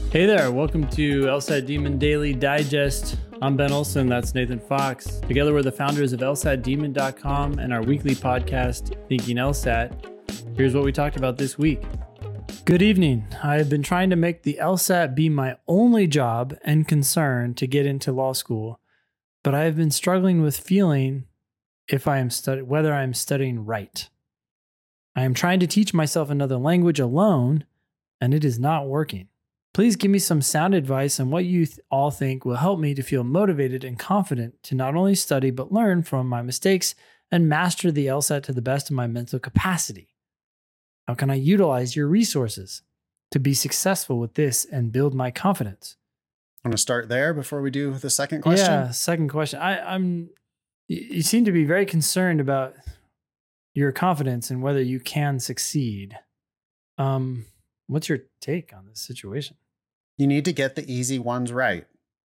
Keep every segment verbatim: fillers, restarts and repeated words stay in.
Hey there, welcome to LSAT Demon Daily Digest. I'm Ben Olson, that's Nathan Fox. Together we're the founders of L S A T Demon dot com and our weekly podcast, Thinking LSAT. Here's what we talked about this week. Good evening. I have been trying to make the LSAT be my only job and concern to get into law school, but I have been struggling with feeling if I am stud- whether I am studying right. I am trying to teach myself another language alone, and it is not working. Please give me some sound advice on what you th- all think will help me to feel motivated and confident to not only study but learn from my mistakes and master the LSAT to the best of my mental capacity. How can I utilize your resources to be successful with this and build my confidence? I'm going to start there before we do the second question. Yeah, second question. I, I'm. You seem to be very concerned about your confidence and whether you can succeed. Um. What's your take on this situation? You need to get the easy ones right.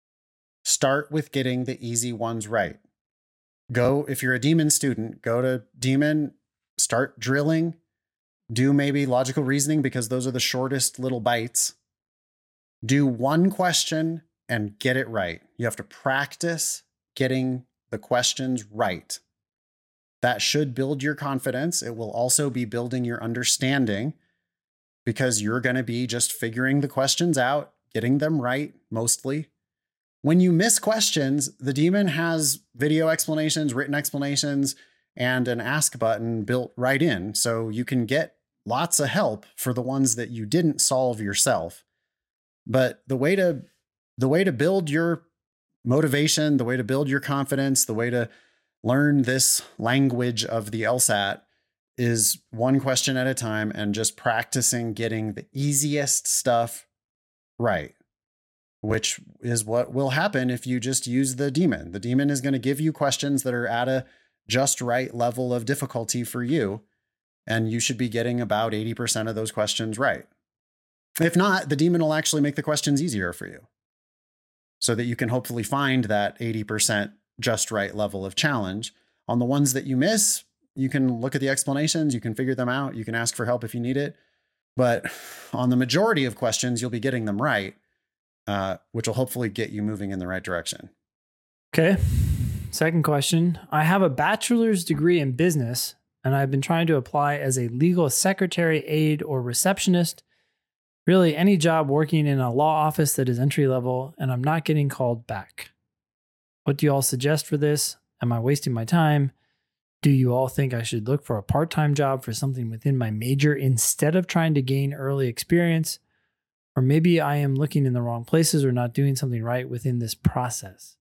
Start with getting the easy ones right. Go, if you're a Demon student, go to Demon, start drilling, do maybe logical reasoning because those are the shortest little bites. Do one question and get it right. You have to practice getting the questions right. That should build your confidence. It will also be building your understanding, because you're going to be just figuring the questions out, getting them right, mostly. When you miss questions, the Demon has video explanations, written explanations, and an ask button built right in. So you can get lots of help for the ones that you didn't solve yourself. But the way to, the way to build your motivation, the way to build your confidence, the way to learn this language of the LSAT is one question at a time and just practicing getting the easiest stuff right, which is what will happen if you just use the Demon. The Demon is going to give you questions that are at a just right level of difficulty for you, and you should be getting about eighty percent of those questions right. If not, the Demon will actually make the questions easier for you so that you can hopefully find that eighty percent just right level of challenge. On the ones that you miss, you can look at the explanations, you can figure them out, you can ask for help if you need it. But on the majority of questions, you'll be getting them right, uh, which will hopefully get you moving in the right direction. Okay. Second question. I have a bachelor's degree in business, and I've been trying to apply as a legal secretary, aide, or receptionist. Really, any job working in a law office that is entry level, and I'm not getting called back. What do you all suggest for this? Am I wasting my time? Do you all think I should look for a part-time job for something within my major instead of trying to gain early experience? Or maybe I am looking in the wrong places or not doing something right within this process.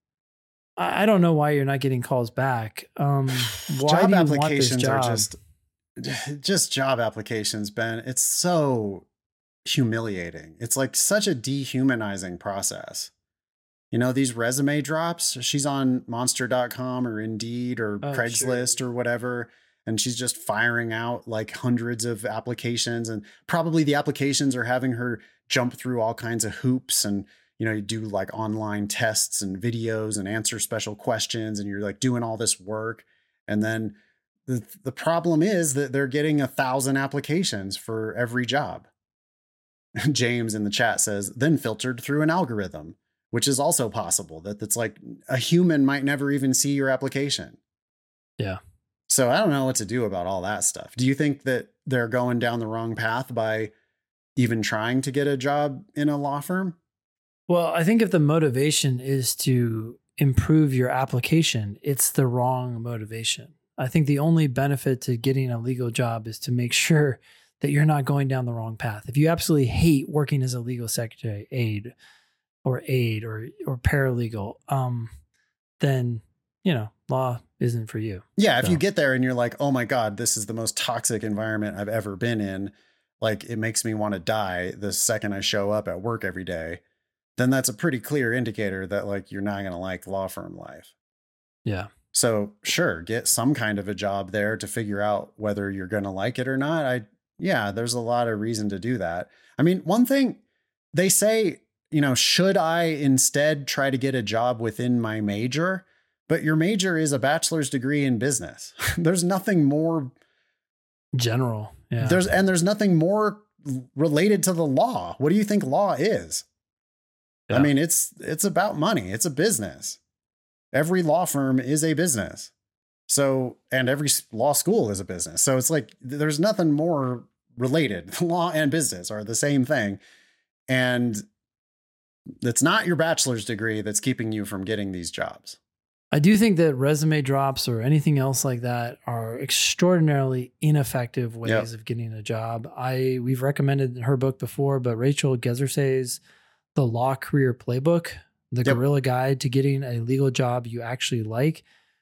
I don't know why you're not getting calls back. Um, why job do you applications want this job? are just, just job applications, Ben. It's so humiliating. It's like such a dehumanizing process. You know, these resume drops, she's on monster dot com or Indeed or oh, Craigslist sure. or whatever. And she's just firing out like hundreds of applications, and probably the applications are having her jump through all kinds of hoops and, you know, you do like online tests and videos and answer special questions, and you're like doing all this work. And then the, the problem is that they're getting a thousand applications for every job. James in the chat says, then filtered through an algorithm, which is also possible. That that's like a human might never even see your application. Yeah. So I don't know what to do about all that stuff. Do you think that they're going down the wrong path by even trying to get a job in a law firm? Well, I think if the motivation is to improve your application, it's the wrong motivation. I think the only benefit to getting a legal job is to make sure that you're not going down the wrong path. If you absolutely hate working as a legal secretary, aide, or aide or or paralegal, um, then, you know, law isn't for you. Yeah, if so. you get there and you're like, oh my God, this is the most toxic environment I've ever been in, like it makes me want to die the second I show up at work every day, then that's a pretty clear indicator that like you're not going to like law firm life. Yeah. So sure, get some kind of a job there to figure out whether you're going to like it or not. I, yeah, there's a lot of reason to do that. I mean, one thing they say, you know, should I instead try to get a job within my major? But your major is a bachelor's degree in business. There's nothing more general. Yeah. There's and there's nothing more related to the law. What do you think law is? Yeah. I mean, it's it's about money. It's a business. Every law firm is a business. So, and every law school is a business. So it's like there's nothing more related. Law and business are the same thing. And it's not your bachelor's degree that's keeping you from getting these jobs. I do think that resume drops or anything else like that are extraordinarily ineffective ways Yep. of getting a job. I we've recommended her book before, but Rachel Gezersay's The Law Career Playbook, the Yep. guerrilla guide to getting a legal job you actually like,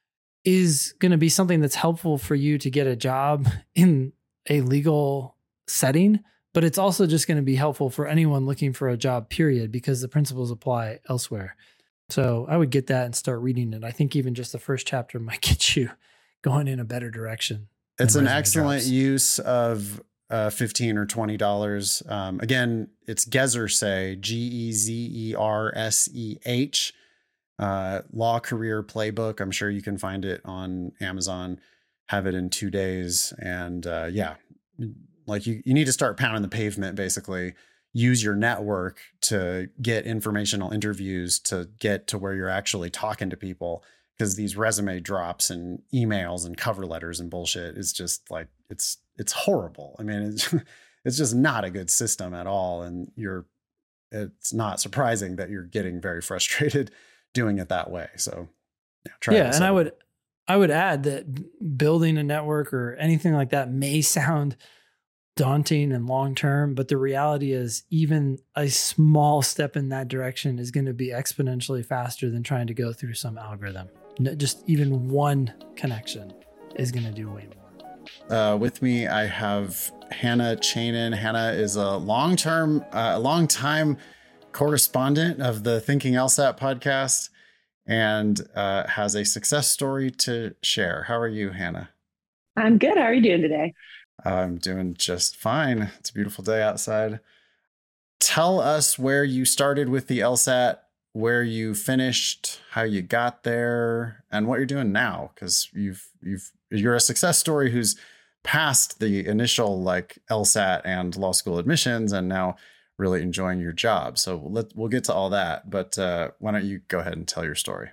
is going to be something that's helpful for you to get a job in a legal setting, but it's also just going to be helpful for anyone looking for a job, period, because the principles apply elsewhere. So I would get that and start reading it. I think even just the first chapter might get you going in a better direction. It's an resume excellent drops. use of uh, fifteen or twenty dollars. Um, again, it's Gezersay, G E Z E R S E H, uh, Law Career Playbook. I'm sure you can find it on Amazon, have it in two days. And uh, yeah, like you, you need to start pounding the pavement, basically. Use your network to get informational interviews to get to where you're actually talking to people, because these resume drops and emails and cover letters and bullshit is just like, it's, it's horrible. I mean, it's, it's just not a good system at all. And you're, it's not surprising that you're getting very frustrated doing it that way. So yeah, try Yeah. this And I out. would, I would add that building a network or anything like that may sound daunting and long-term, but the reality is even a small step in that direction is going to be exponentially faster than trying to go through some algorithm. No, just even one connection is going to do way more. Uh, with me, I have Hannah Chainin. Hannah is a long-term, uh, long-time correspondent of the Thinking LSAT podcast and uh, has a success story to share. How are you, Hannah? I'm good. How are you doing today? I'm doing just fine. It's a beautiful day outside. Tell us where you started with the LSAT, where you finished, how you got there, and what you're doing now. Because you've you've you're a success story who's passed the initial like LSAT and law school admissions, and now really enjoying your job. So let we'll get to all that. But uh, why don't you go ahead and tell your story?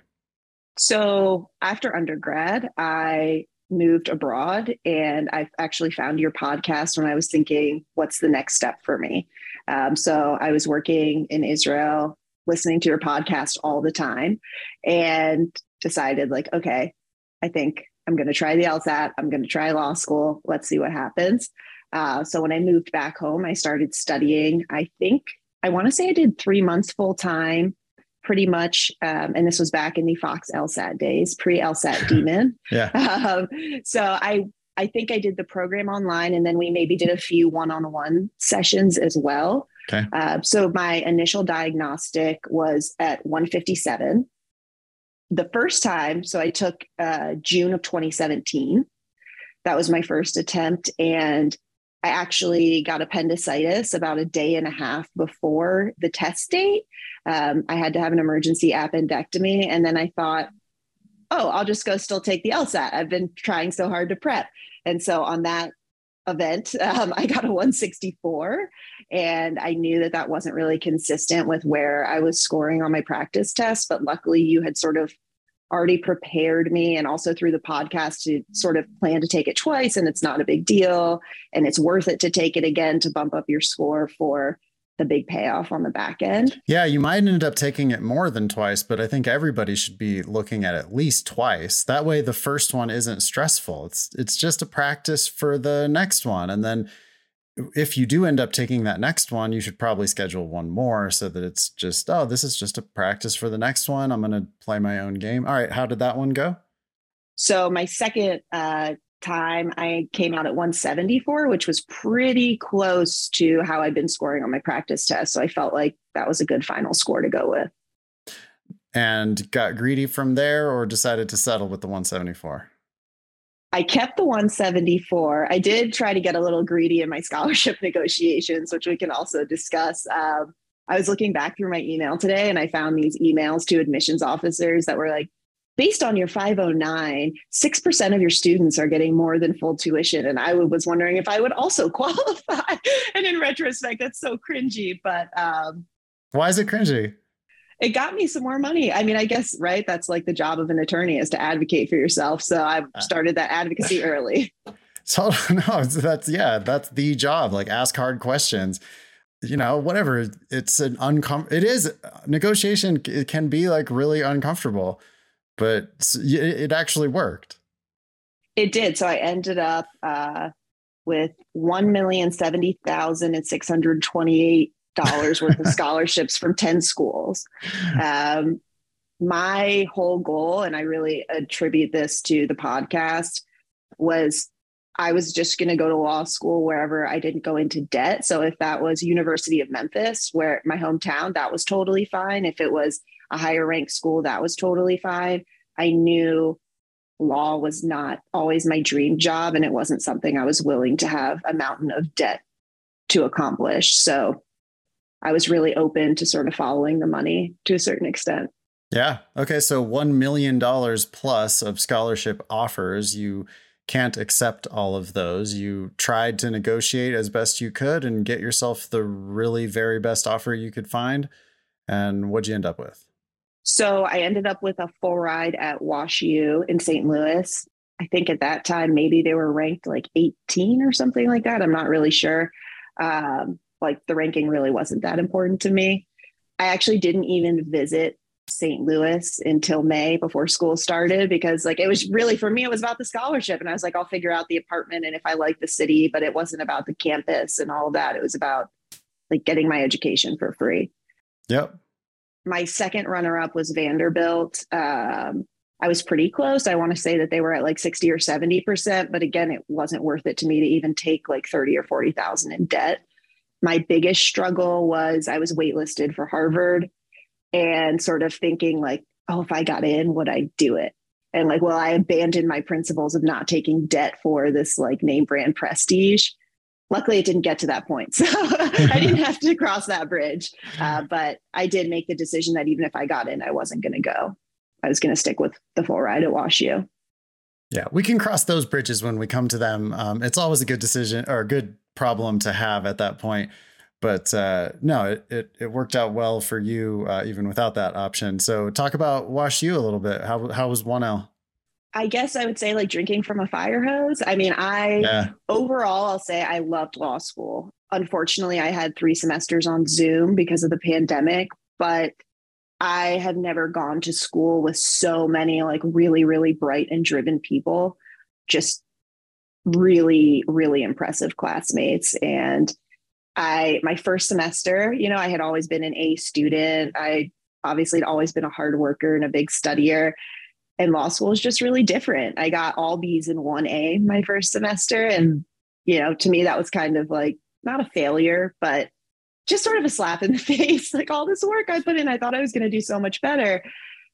So after undergrad, I moved abroad, and I actually found your podcast when I was thinking, what's the next step for me? Um, so I was working in Israel, listening to your podcast all the time, and decided like, okay, I think I'm going to try the LSAT. I'm going to try law school. Let's see what happens. Uh, so when I moved back home, I started studying. I think I want to say I did three months full time, pretty much. Um, and this was back in the Fox LSAT days, pre LSAT demon. Yeah. Um, so I, I think I did the program online, and then we maybe did a few one-on-one sessions as well. Okay. Uh, so my initial diagnostic was at one fifty-seven. The first time, so I took uh, June of twenty seventeen. That was my first attempt. And I actually got appendicitis about a day and a half before the test date. Um, I had to have an emergency appendectomy. And then I thought, oh, I'll just go still take the LSAT. I've been trying so hard to prep. And so on that event, um, I got a one sixty-four. And I knew that that wasn't really consistent with where I was scoring on my practice test. But luckily, you had sort of already prepared me, and also through the podcast, to sort of plan to take it twice, and it's not a big deal, and it's worth it to take it again to bump up your score for the big payoff on the back end. Yeah, you might end up taking it more than twice, but I think everybody should be looking at at least twice. That way the first one isn't stressful. It's it's just a practice for the next one. And then if you do end up taking that next one, you should probably schedule one more so that it's just, oh, this is just a practice for the next one. I'm going to play my own game. All right. How did that one go? So my second uh, time, I came out at one seventy-four, which was pretty close to how I'd been scoring on my practice test. So I felt like that was a good final score to go with. And got greedy from there, or decided to settle with the one seventy-four? I kept the one seventy-four. I did try to get a little greedy in my scholarship negotiations, which we can also discuss. Um, I was looking back through my email today, and I found these emails to admissions officers that were like, based on your five oh nine, six percent of your students are getting more than full tuition. And I was wondering if I would also qualify. And in retrospect, that's so cringy. But um, Why is it cringy? it got me some more money. I mean, I guess, right. That's like the job of an attorney, is to advocate for yourself. So I've started that advocacy early. So no, that's, yeah, that's the job. Like, ask hard questions, you know, whatever. It's an uncom, it is negotiation. It can be like really uncomfortable, but it actually worked. It did. So I ended up uh, with one million seventy thousand and six hundred twenty-eight dollars worth of scholarships from ten schools. Um, my whole goal, and I really attribute this to the podcast, was I was just going to go to law school wherever I didn't go into debt. So if that was University of Memphis, where my hometown, that was totally fine. If it was a higher ranked school, that was totally fine. I knew law was not always my dream job, and it wasn't something I was willing to have a mountain of debt to accomplish. So I was really open to sort of following the money to a certain extent. Yeah. Okay. So one million dollars plus of scholarship offers. You can't accept all of those. You tried to negotiate as best you could and get yourself the really very best offer you could find. And what'd you end up with? So I ended up with a full ride at WashU in Saint Louis. I think at that time, maybe they were ranked like eighteen or something like that. I'm not really sure. Um, like the ranking really wasn't that important to me. I actually didn't even visit Saint Louis until May, before school started, because like it was really, for me, it was about the scholarship. And I was like, I'll figure out the apartment and if I like the city, but it wasn't about the campus and all of that. It was about like getting my education for free. Yep. My second runner up was Vanderbilt. Um, I was pretty close. I want to say that they were at like sixty or seventy percent, but again, it wasn't worth it to me to even take like thirty or forty thousand in debt. My biggest struggle was I was waitlisted for Harvard, and sort of thinking like, oh, if I got in, would I do it? And like, well, I abandoned my principles of not taking debt for this like name brand prestige. Luckily, it didn't get to that point. So I didn't have to cross that bridge. Uh, but I did make the decision that even if I got in, I wasn't going to go. I was going to stick with the full ride at WashU. Yeah, we can cross those bridges when we come to them. Um, it's always a good decision or a good problem to have at that point. But uh, no, it, it it worked out well for you, uh, even without that option. So talk about WashU a little bit. How how was one L? I guess I would say like drinking from a fire hose. I mean, I yeah. overall, I'll say I loved law school. Unfortunately, I had three semesters on Zoom because of the pandemic, but I have never gone to school with so many like really, really bright and driven people, just really, really impressive classmates. And I, my first semester, you know, I had always been an A student. I obviously had always been a hard worker and a big studier. And law school is just really different. I got all B's and one A my first semester. And, you know, to me, that was kind of like not a failure, but just sort of a slap in the face. Like all this work I put in, I thought I was going to do so much better.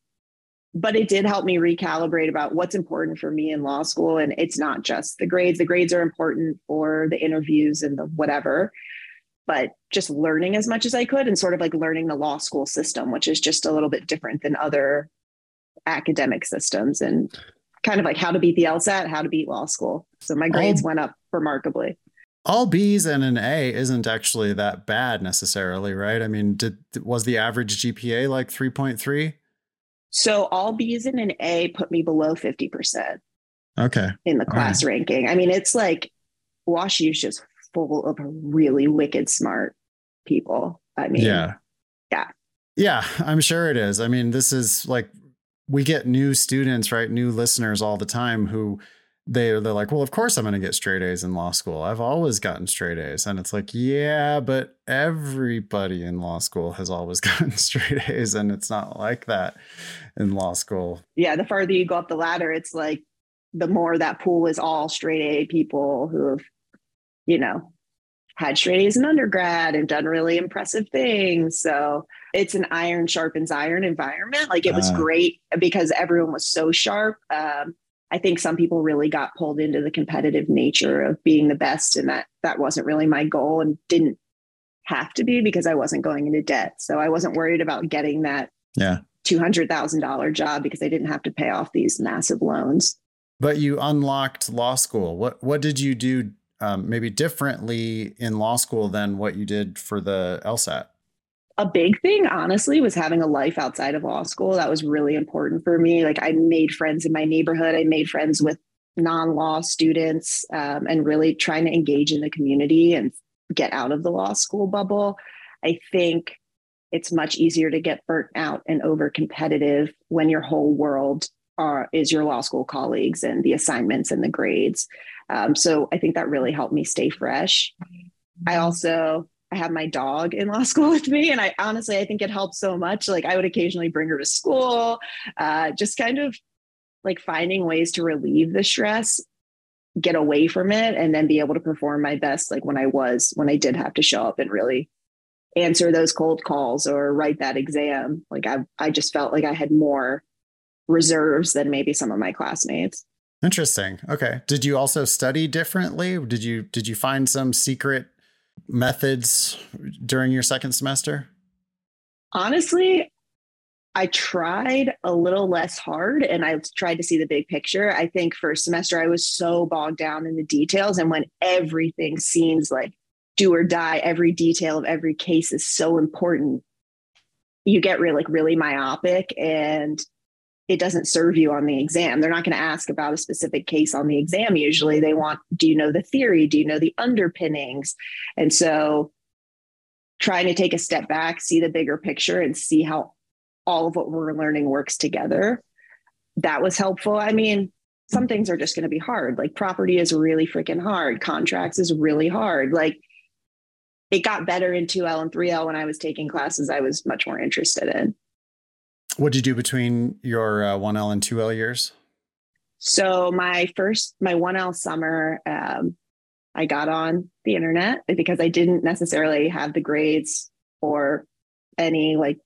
But it did help me recalibrate about what's important for me in law school. And it's not just the grades. The grades are important for the interviews and the whatever, but just learning as much as I could and sort of like learning the law school system, which is just a little bit different than other academic systems, and kind of like how to beat the LSAT, how to beat law school. So my grades all, went up remarkably. All B's and an A isn't actually that bad necessarily, right? I mean, did was the average G P A like three point three? So all B's and an A put me below fifty percent. Okay. In the class right. ranking. I mean, it's like WashU is just full of really wicked smart people. I mean, yeah. Yeah. Yeah, I'm sure it is. I mean, this is like, we get new students, right? New listeners all the time who they, they're like, well, of course I'm going to get straight A's in law school. I've always gotten straight A's. And it's like, yeah, but everybody in law school has always gotten straight A's. And it's not like that in law school. Yeah. The farther you go up the ladder, it's like the more that pool is all straight A people who have, you know, had straight A's in undergrad and done really impressive things. So it's an iron sharpens iron environment. Like it was uh, great because everyone was so sharp. Um, I think some people really got pulled into the competitive nature of being the best. And that, that wasn't really my goal and didn't have to be because I wasn't going into debt. So I wasn't worried about getting that yeah. two hundred thousand dollars job because I didn't have to pay off these massive loans. But you unlocked law school. What, what did you do Um, maybe differently in law school than what you did for the LSAT? A big thing, honestly, was having a life outside of law school. That was really important for me. Like I made friends in my neighborhood. I made friends with non-law students, um, and really trying to engage in the community and get out of the law school bubble. I think it's much easier to get burnt out and over competitive when your whole world are, is your law school colleagues and the assignments and the grades. Um, so I think that really helped me stay fresh. I also, I have my dog in law school with me. And I honestly, I think it helps so much. Like I would occasionally bring her to school, uh, just kind of like finding ways to relieve the stress, get away from it, and then be able to perform my best. Like when I was, when I did have to show up and really answer those cold calls or write that exam. Like I, I just felt like I had more reserves than maybe some of my classmates. Interesting. Okay. Did you also study differently? Did you, did you find some secret methods during your second semester? Honestly, I tried a little less hard and I tried to see the big picture. I think first semester I was so bogged down in the details, and when everything seems like do or die, every detail of every case is so important, you get really like really myopic and it doesn't serve you on the exam. They're not going to ask about a specific case on the exam. Usually they want, do you know the theory? Do you know the underpinnings? And so trying to take a step back, see the bigger picture and see how all of what we're learning works together, that was helpful. I mean, some things are just going to be hard. Like property is really freaking hard. Contracts is really hard. Like it got better in two L and three L when I was taking classes I was much more interested in. What did you do between your uh, one L and two L years? So my first, my one L summer, um, I got on the internet because I didn't necessarily have the grades or any like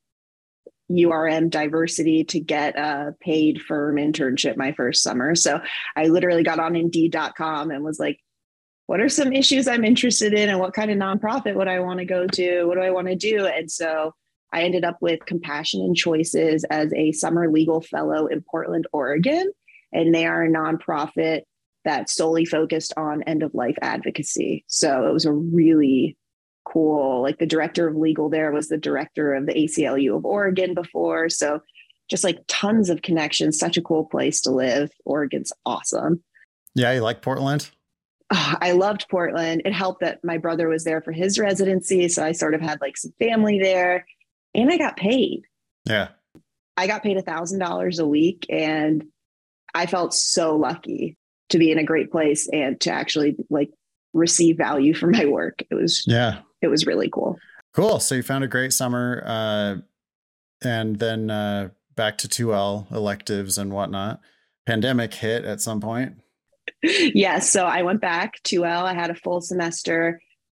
U R M diversity to get a paid firm internship my first summer. So I literally got on Indeed dot com and was like, what are some issues I'm interested in and what kind of nonprofit would I want to go to? What do I want to do? And so I ended up with Compassion and Choices as a summer legal fellow in Portland, Oregon. And they are a nonprofit that's solely focused on end of life advocacy. So it was a really cool, like the director of legal there was the director of the A C L U of Oregon before. So just like tons of connections, such a cool place to live. Oregon's awesome. Yeah, you like Portland? Oh, I loved Portland. It helped that my brother was there for his residency. So I sort of had like some family there and I got paid. Yeah. I got paid a thousand dollars a week and I felt so lucky to be in a great place and to actually like receive value for my work. It was, yeah, it was really cool. Cool. So you found a great summer, uh, and then uh, back to two L electives and whatnot. Pandemic hit at some point. Yes. So I went back two L. I had a full semester.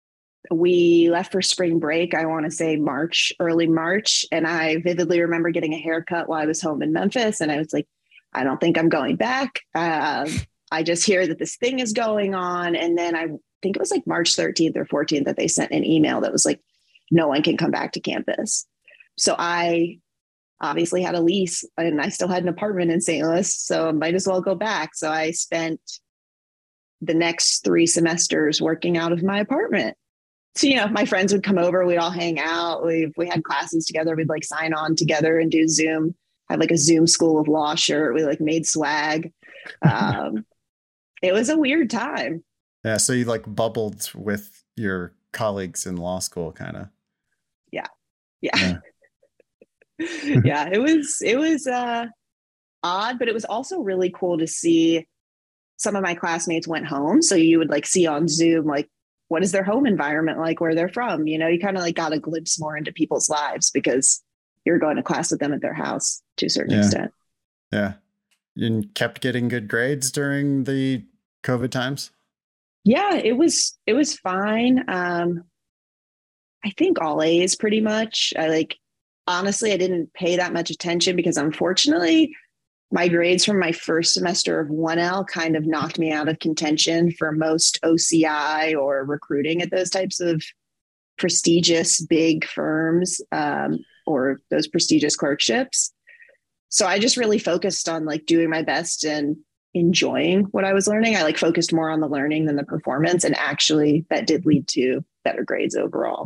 We left for spring break. I want to say March, early March. And I vividly remember getting a haircut while I was home in Memphis. And I was like, I don't think I'm going back. Um, I just hear that this thing is going on. And then I think it was like March thirteenth or fourteenth that they sent an email that was like, no one can come back to campus. So I obviously had a lease and I still had an apartment in Saint Louis. So I might as well go back. So I spent the next three semesters working out of my apartment. So, you know, my friends would come over, we'd all hang out. We we had classes together. We'd like sign on together and do Zoom. I had like a Zoom School of Law shirt. We like made swag. Um, it was a weird time. Yeah. So you like bubbled with your colleagues in law school, kind of. Yeah. Yeah. Yeah. Yeah. It was, it was uh, odd, but it was also really cool to see some of my classmates went home. So you would like see on Zoom, like, what is their home environment like where they're from? You know, you kind of like got a glimpse more into people's lives because you're going to class with them at their house to a certain yeah. extent. Yeah. You kept getting good grades during the COVID times? Yeah, it was, it was fine. Um, I think all A's pretty much. I like, honestly, I didn't pay that much attention because unfortunately my grades from my first semester of one L kind of knocked me out of contention for most O C I or recruiting at those types of prestigious big firms, um, or those prestigious clerkships. So I just really focused on like doing my best and enjoying what I was learning. I like focused more on the learning than the performance. And actually that did lead to better grades overall.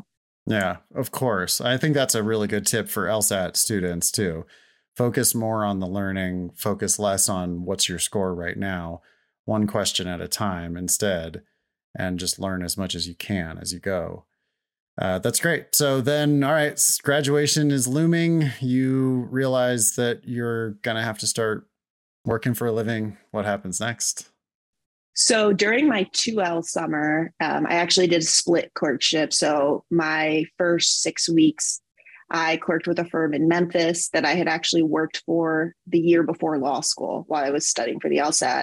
Yeah, of course. I think that's a really good tip for LSAT students too. Focus more on the learning, focus less on what's your score right now, one question at a time instead, and just learn as much as you can as you go. Uh, that's great. So then, all right, graduation is looming. You realize that you're going to have to start working for a living. What happens next? So during my two L summer, um, I actually did a split clerkship. So my first six weeks, I clerked with a firm in Memphis that I had actually worked for the year before law school while I was studying for the LSAT.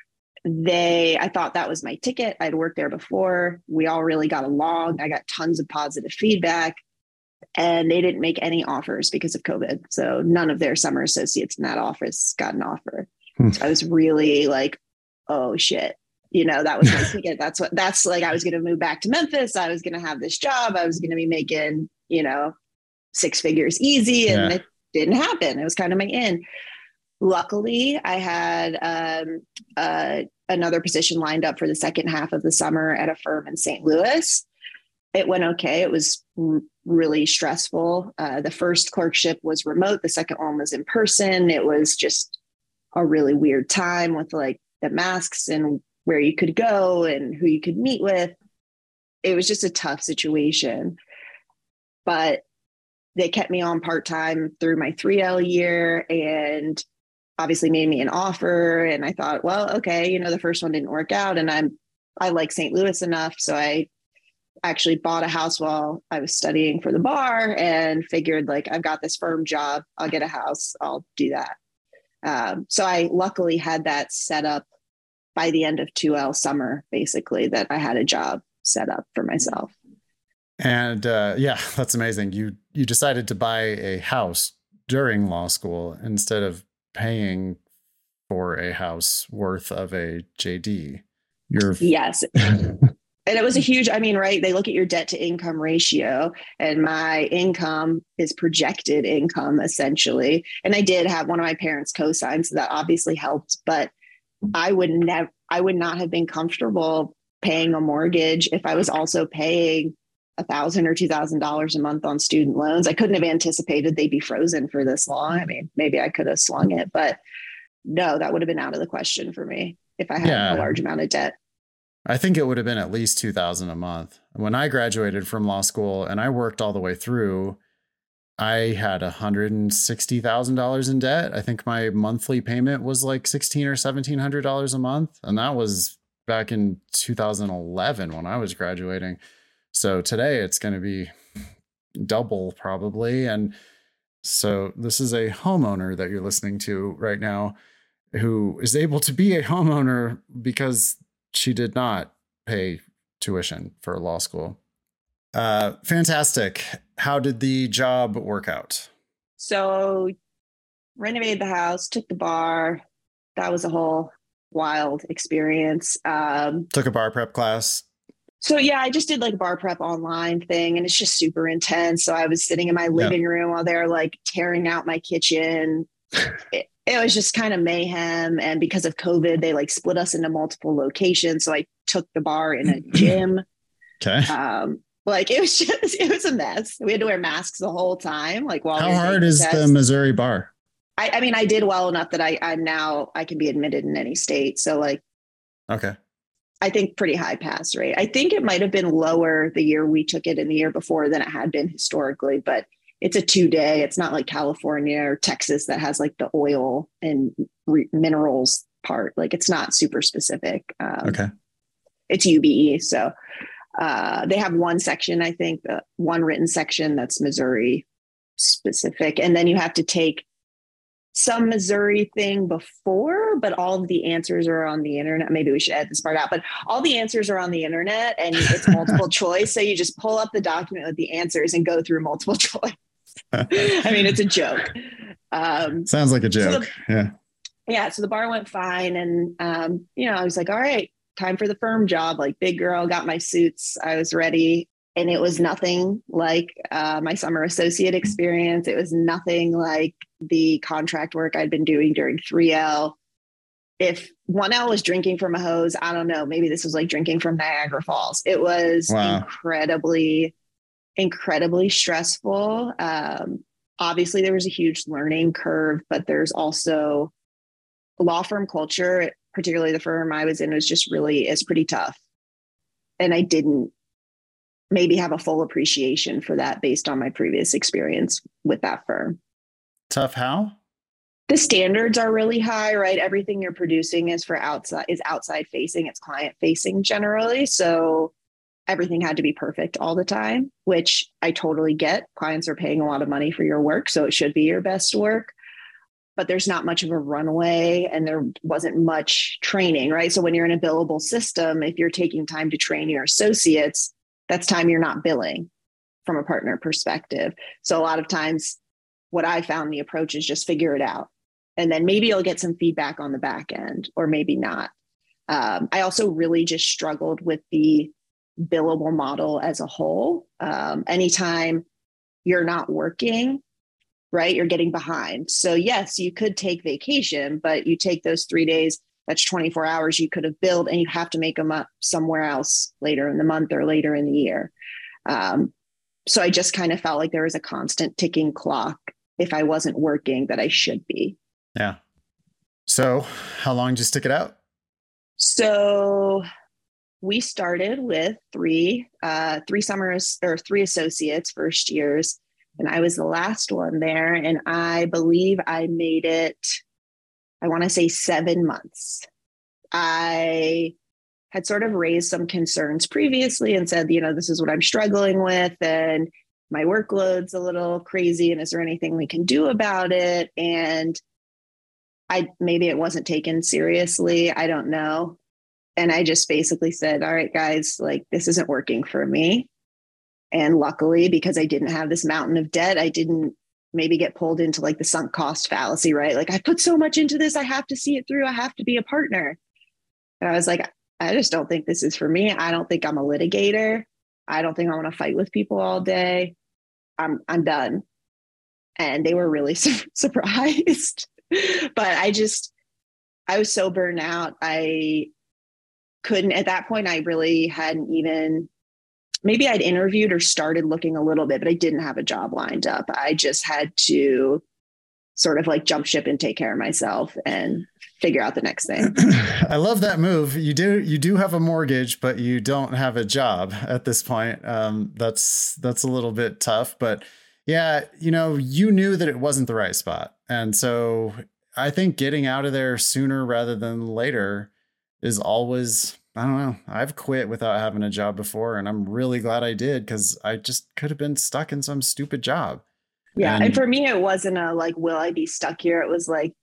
They, I thought that was my ticket. I'd worked there before. We all really got along. I got tons of positive feedback, and they didn't make any offers because of COVID. So none of their summer associates in that office got an offer. Hmm. So I was really like, oh shit. You know, that was my ticket. That's what, that's like, I was going to move back to Memphis. I was going to have this job. I was going to be making, you know, six figures easy. And yeah. It didn't happen. It was kind of my in. Luckily, I had um, uh, another position lined up for the second half of the summer at a firm in Saint Louis. It went okay. It was r- really stressful. Uh, the first clerkship was remote. The second one was in person. It was just a really weird time with like the masks and where you could go and who you could meet with. It was just a tough situation, but they kept me on part-time through my three L year and obviously made me an offer. And I thought, well, okay, you know, the first one didn't work out and I'm, I like Saint Louis enough. So I actually bought a house while I was studying for the bar and figured like, I've got this firm job. I'll get a house. I'll do that. Um, so I luckily had that set up by the end of two L summer, basically, that I had a job set up for myself. And uh, yeah, that's amazing. You you decided to buy a house during law school instead of paying for a house worth of a J D. You're yes. And it was a huge, I mean, right. They look at your debt to income ratio and my income is projected income essentially. And I did have one of my parents co-sign, so that obviously helped, but I would never, I would not have been comfortable paying a mortgage if I was also paying a thousand or two thousand dollars a month on student loans. I couldn't have anticipated they'd be frozen for this long. I mean, maybe I could have slung it, but no, that would have been out of the question for me if I had yeah. a large amount of debt. I think it would have been at least two thousand a month. When I graduated from law school and I worked all the way through, I had one hundred sixty thousand dollars in debt. I think my monthly payment was like sixteen or seventeen hundred dollars a month. And that was back in two thousand eleven when I was graduating. So today it's going to be double probably. And so this is a homeowner that you're listening to right now who is able to be a homeowner because she did not pay tuition for law school. Uh, fantastic. How did the job work out? So renovated the house, took the bar. That was a whole wild experience. Um, took a bar prep class. So yeah, I just did like a bar prep online thing and it's just super intense. So I was sitting in my living yeah. room while they're like tearing out my kitchen. it, it was just kind of mayhem. And because of COVID, they like split us into multiple locations. So I took the bar in a gym. Okay. Um, Like it was just, it was a mess. We had to wear masks the whole time. Like while how hard is the, the Missouri bar? I, I mean, I did well enough that I, I'm now, I can be admitted in any state. So like, okay. I think pretty high pass rate. I think it might've been lower the year we took it and the year before than it had been historically, but it's a two day. It's not like California or Texas that has like the oil and re- minerals part. Like it's not super specific. Um, okay. It's U B E. So Uh, they have one section, I think, uh, one written section that's Missouri specific. And then you have to take some Missouri thing before, but all of the answers are on the internet. Maybe we should edit this part out, but all the answers are on the internet and it's multiple choice. So you just pull up the document with the answers and go through multiple choice. I mean, it's a joke. Um, Sounds like a joke. So the, yeah. Yeah. So the bar went fine. And, um, you know, I was like, all right, time for the firm job, like big girl, got my suits. I was ready. And it was nothing like uh, my summer associate experience. It was nothing like the contract work I'd been doing during three L. If one L was drinking from a hose, I don't know, maybe this was like drinking from Niagara Falls. It was wow. incredibly incredibly stressful. Um, obviously, there was a huge learning curve, but there's also law firm culture, particularly the firm I was in, was just really is pretty tough. And I didn't maybe have a full appreciation for that based on my previous experience with that firm. Tough how? The standards are really high, right? Everything you're producing is for outside is outside facing, it's client facing generally. So everything had to be perfect all the time, which I totally get. Clients are paying a lot of money for your work, so it should be your best work. But there's not much of a runway and there wasn't much training, right? So when you're in a billable system, if you're taking time to train your associates, that's time you're not billing from a partner perspective. So a lot of times what I found the approach is just figure it out. And then maybe you'll get some feedback on the back end or maybe not. Um, I also really just struggled with the billable model as a whole. Um, anytime you're not working, right, you're getting behind. So yes, you could take vacation, but you take those three days, that's twenty-four hours you could have billed, and you have to make them up somewhere else later in the month or later in the year. Um, so I just kind of felt like there was a constant ticking clock if I wasn't working that I should be. Yeah. So how long did you stick it out? So we started with three, uh, three summers or three associates, first years. And I was the last one there. And I believe I made it, I want to say seven months. I had sort of raised some concerns previously and said, you know, this is what I'm struggling with. And my workload's a little crazy. And is there anything we can do about it? And I, maybe it wasn't taken seriously. I don't know. And I just basically said, all right, guys, like this isn't working for me. And luckily, because I didn't have this mountain of debt, I didn't maybe get pulled into like the sunk cost fallacy, right? Like I put so much into this, I have to see it through. I have to be a partner. And I was like, I just don't think this is for me. I don't think I'm a litigator. I don't think I want to fight with people all day. I'm I'm done. And they were really su- surprised. But I just, I was so burnt out. I couldn't, at that point, I really hadn't even, maybe I'd interviewed or started looking a little bit, but I didn't have a job lined up. I just had to sort of like jump ship and take care of myself and figure out the next thing. I love that move. You do, you do have a mortgage, but you don't have a job at this point. Um, that's, that's a little bit tough, but yeah, you know, you knew that it wasn't the right spot. And so I think getting out of there sooner rather than later is always, I don't know. I've quit without having a job before, and I'm really glad I did because I just could have been stuck in some stupid job. Yeah. And, and for me, it wasn't a like, will I be stuck here? It was like,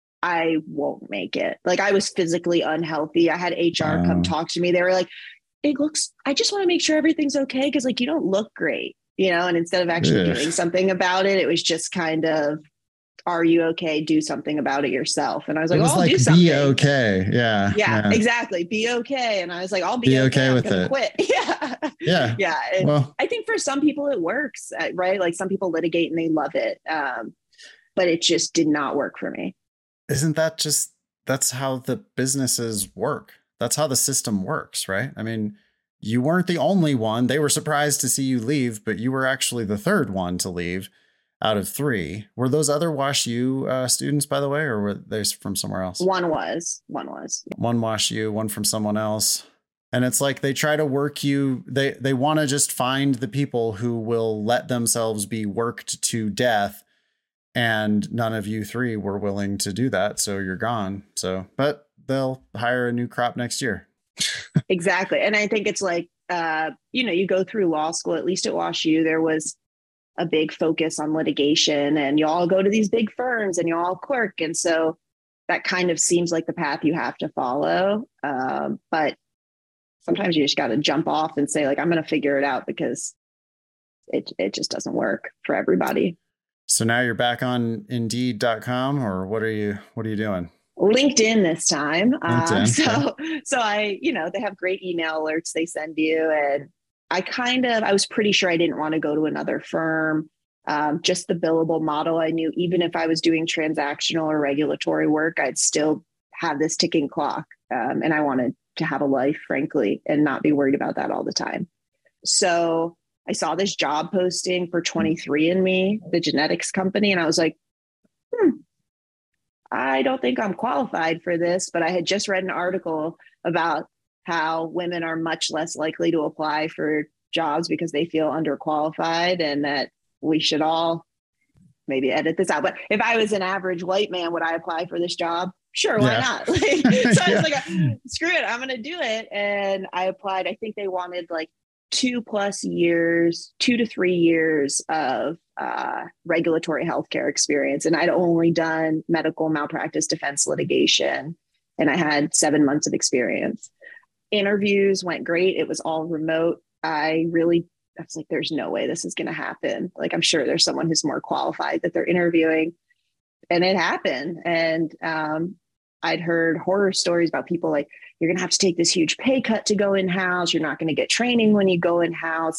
I won't make it. Like I was physically unhealthy. I had H R um, come talk to me. They were like, it looks, I just want to make sure everything's okay. Cause like, you don't look great, you know? And instead of actually ugh. doing something about it, it was just kind of, are you okay? Do something about it yourself. And I was like, it was oh, I'll like, do something. be okay. Yeah. Yeah, yeah. exactly. Be okay. And I was like, I'll be, Be okay, okay I'm with gonna it. quit. Yeah. Yeah. Yeah. And well, I think for some people it works, uh, right? Like some people litigate and they love it. Um, but it just did not work for me. Isn't that just, that's how the businesses work. That's how the system works, right? I mean, you weren't the only one. They were surprised to see you leave, but you were actually the third one to leave out of three. Were those other WashU uh, students, by the way, or were they from somewhere else? One was, one was. One WashU, one from someone else. And it's like they try to work you. They, they want to just find the people who will let themselves be worked to death. And none of you three were willing to do that. So you're gone. So, but they'll hire a new crop next year. Exactly. And I think it's like, uh, you know, you go through law school, at least at WashU, there was a big focus on litigation and you all go to these big firms and you all clerk. And so that kind of seems like the path you have to follow. Um, but sometimes you just got to jump off and say like, I'm going to figure it out because it, it just doesn't work for everybody. So now you're back on Indeed dot com, or what are you, what are you doing? LinkedIn this time. LinkedIn, Um, so, okay. so I, you know, they have great email alerts they send you. And I kind of, I was pretty sure I didn't want to go to another firm. Um, just the billable model. I knew even if I was doing transactional or regulatory work, I'd still have this ticking clock. Um, and I wanted to have a life, frankly, and not be worried about that all the time. So I saw this job posting for twenty-three and me, the genetics company, and I was like, hmm, I don't think I'm qualified for this. But I had just read an article about how women are much less likely to apply for jobs because they feel underqualified, and that we should all maybe edit this out. But if I was an average white man, would I apply for this job? Sure, why Yeah. not? Like, so I was like, screw it, I'm going to do it. And I applied. I think they wanted like two plus years, two to three years of uh, regulatory healthcare experience. And I'd only done medical malpractice defense litigation, and I had seven months of experience. Interviews went great. It was all remote. I really, I was like, there's no way this is going to happen. Like, I'm sure there's someone who's more qualified that they're interviewing. And it happened. And um, I'd heard horror stories about people like, you're going to have to take this huge pay cut to go in-house. You're not going to get training when you go in-house.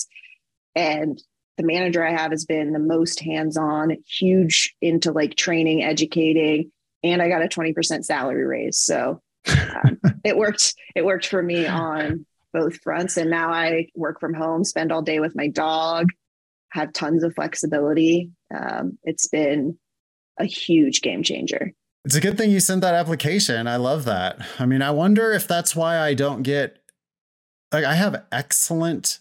And the manager I have has been the most hands-on, huge into like training, educating, and I got a twenty percent salary raise. So um, it worked. It worked for me on both fronts. And now I work from home, spend all day with my dog, have tons of flexibility. Um, it's been a huge game changer. It's a good thing you sent that application. I love that. I mean, I wonder if that's why I don't get, like, I have excellent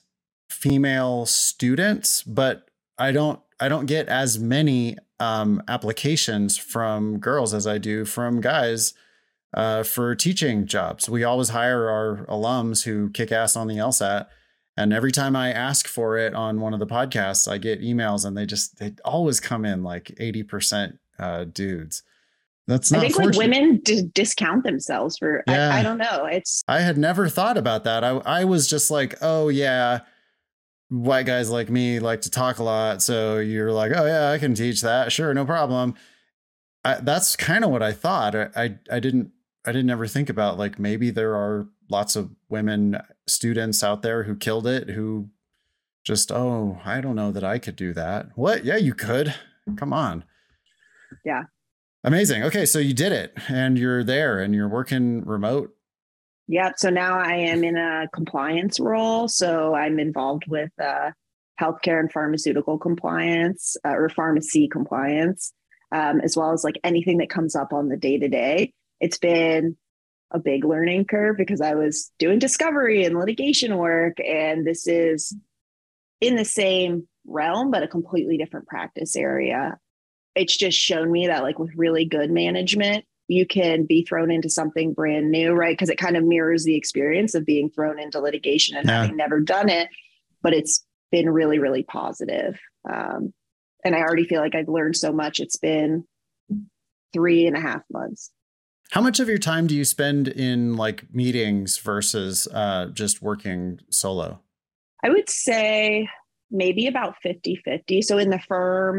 female students, but I don't, I don't get as many um, applications from girls as I do from guys uh, for teaching jobs. We always hire our alums who kick ass on the LSAT. And every time I ask for it on one of the podcasts, I get emails and they just, they always come in like eighty percent uh, dudes. That's not I think fortunate. like women d- discount themselves for, Yeah. I, I don't know. It's, I had never thought about that. I, I was just like, oh yeah, white guys like me like to talk a lot. So you're like, oh yeah, I can teach that. Sure. No problem. I, that's kind of what I thought. I, I, I didn't, I didn't ever think about like, maybe there are lots of women students out there who killed it, who just, oh, I don't know that I could do that. What? Yeah, you could. Come on. Yeah. Amazing. Okay. So you did it and you're there and you're working remote. Yeah. So now I am in a compliance role. So I'm involved with uh, healthcare and pharmaceutical compliance uh, or pharmacy compliance, um, as well as like anything that comes up on the day to day. It's been a big learning curve because I was doing discovery and litigation work, and this is in the same realm, but a completely different practice area. It's just shown me that like with really good management, you can be thrown into something brand new, right? Because it kind of mirrors the experience of being thrown into litigation and Yeah. having never done it, but it's been really, really positive. Um, and I already feel like I've learned so much. It's been three and a half months. How much of your time do you spend in like meetings versus uh, just working solo? I would say maybe about fifty fifty. So in the firm,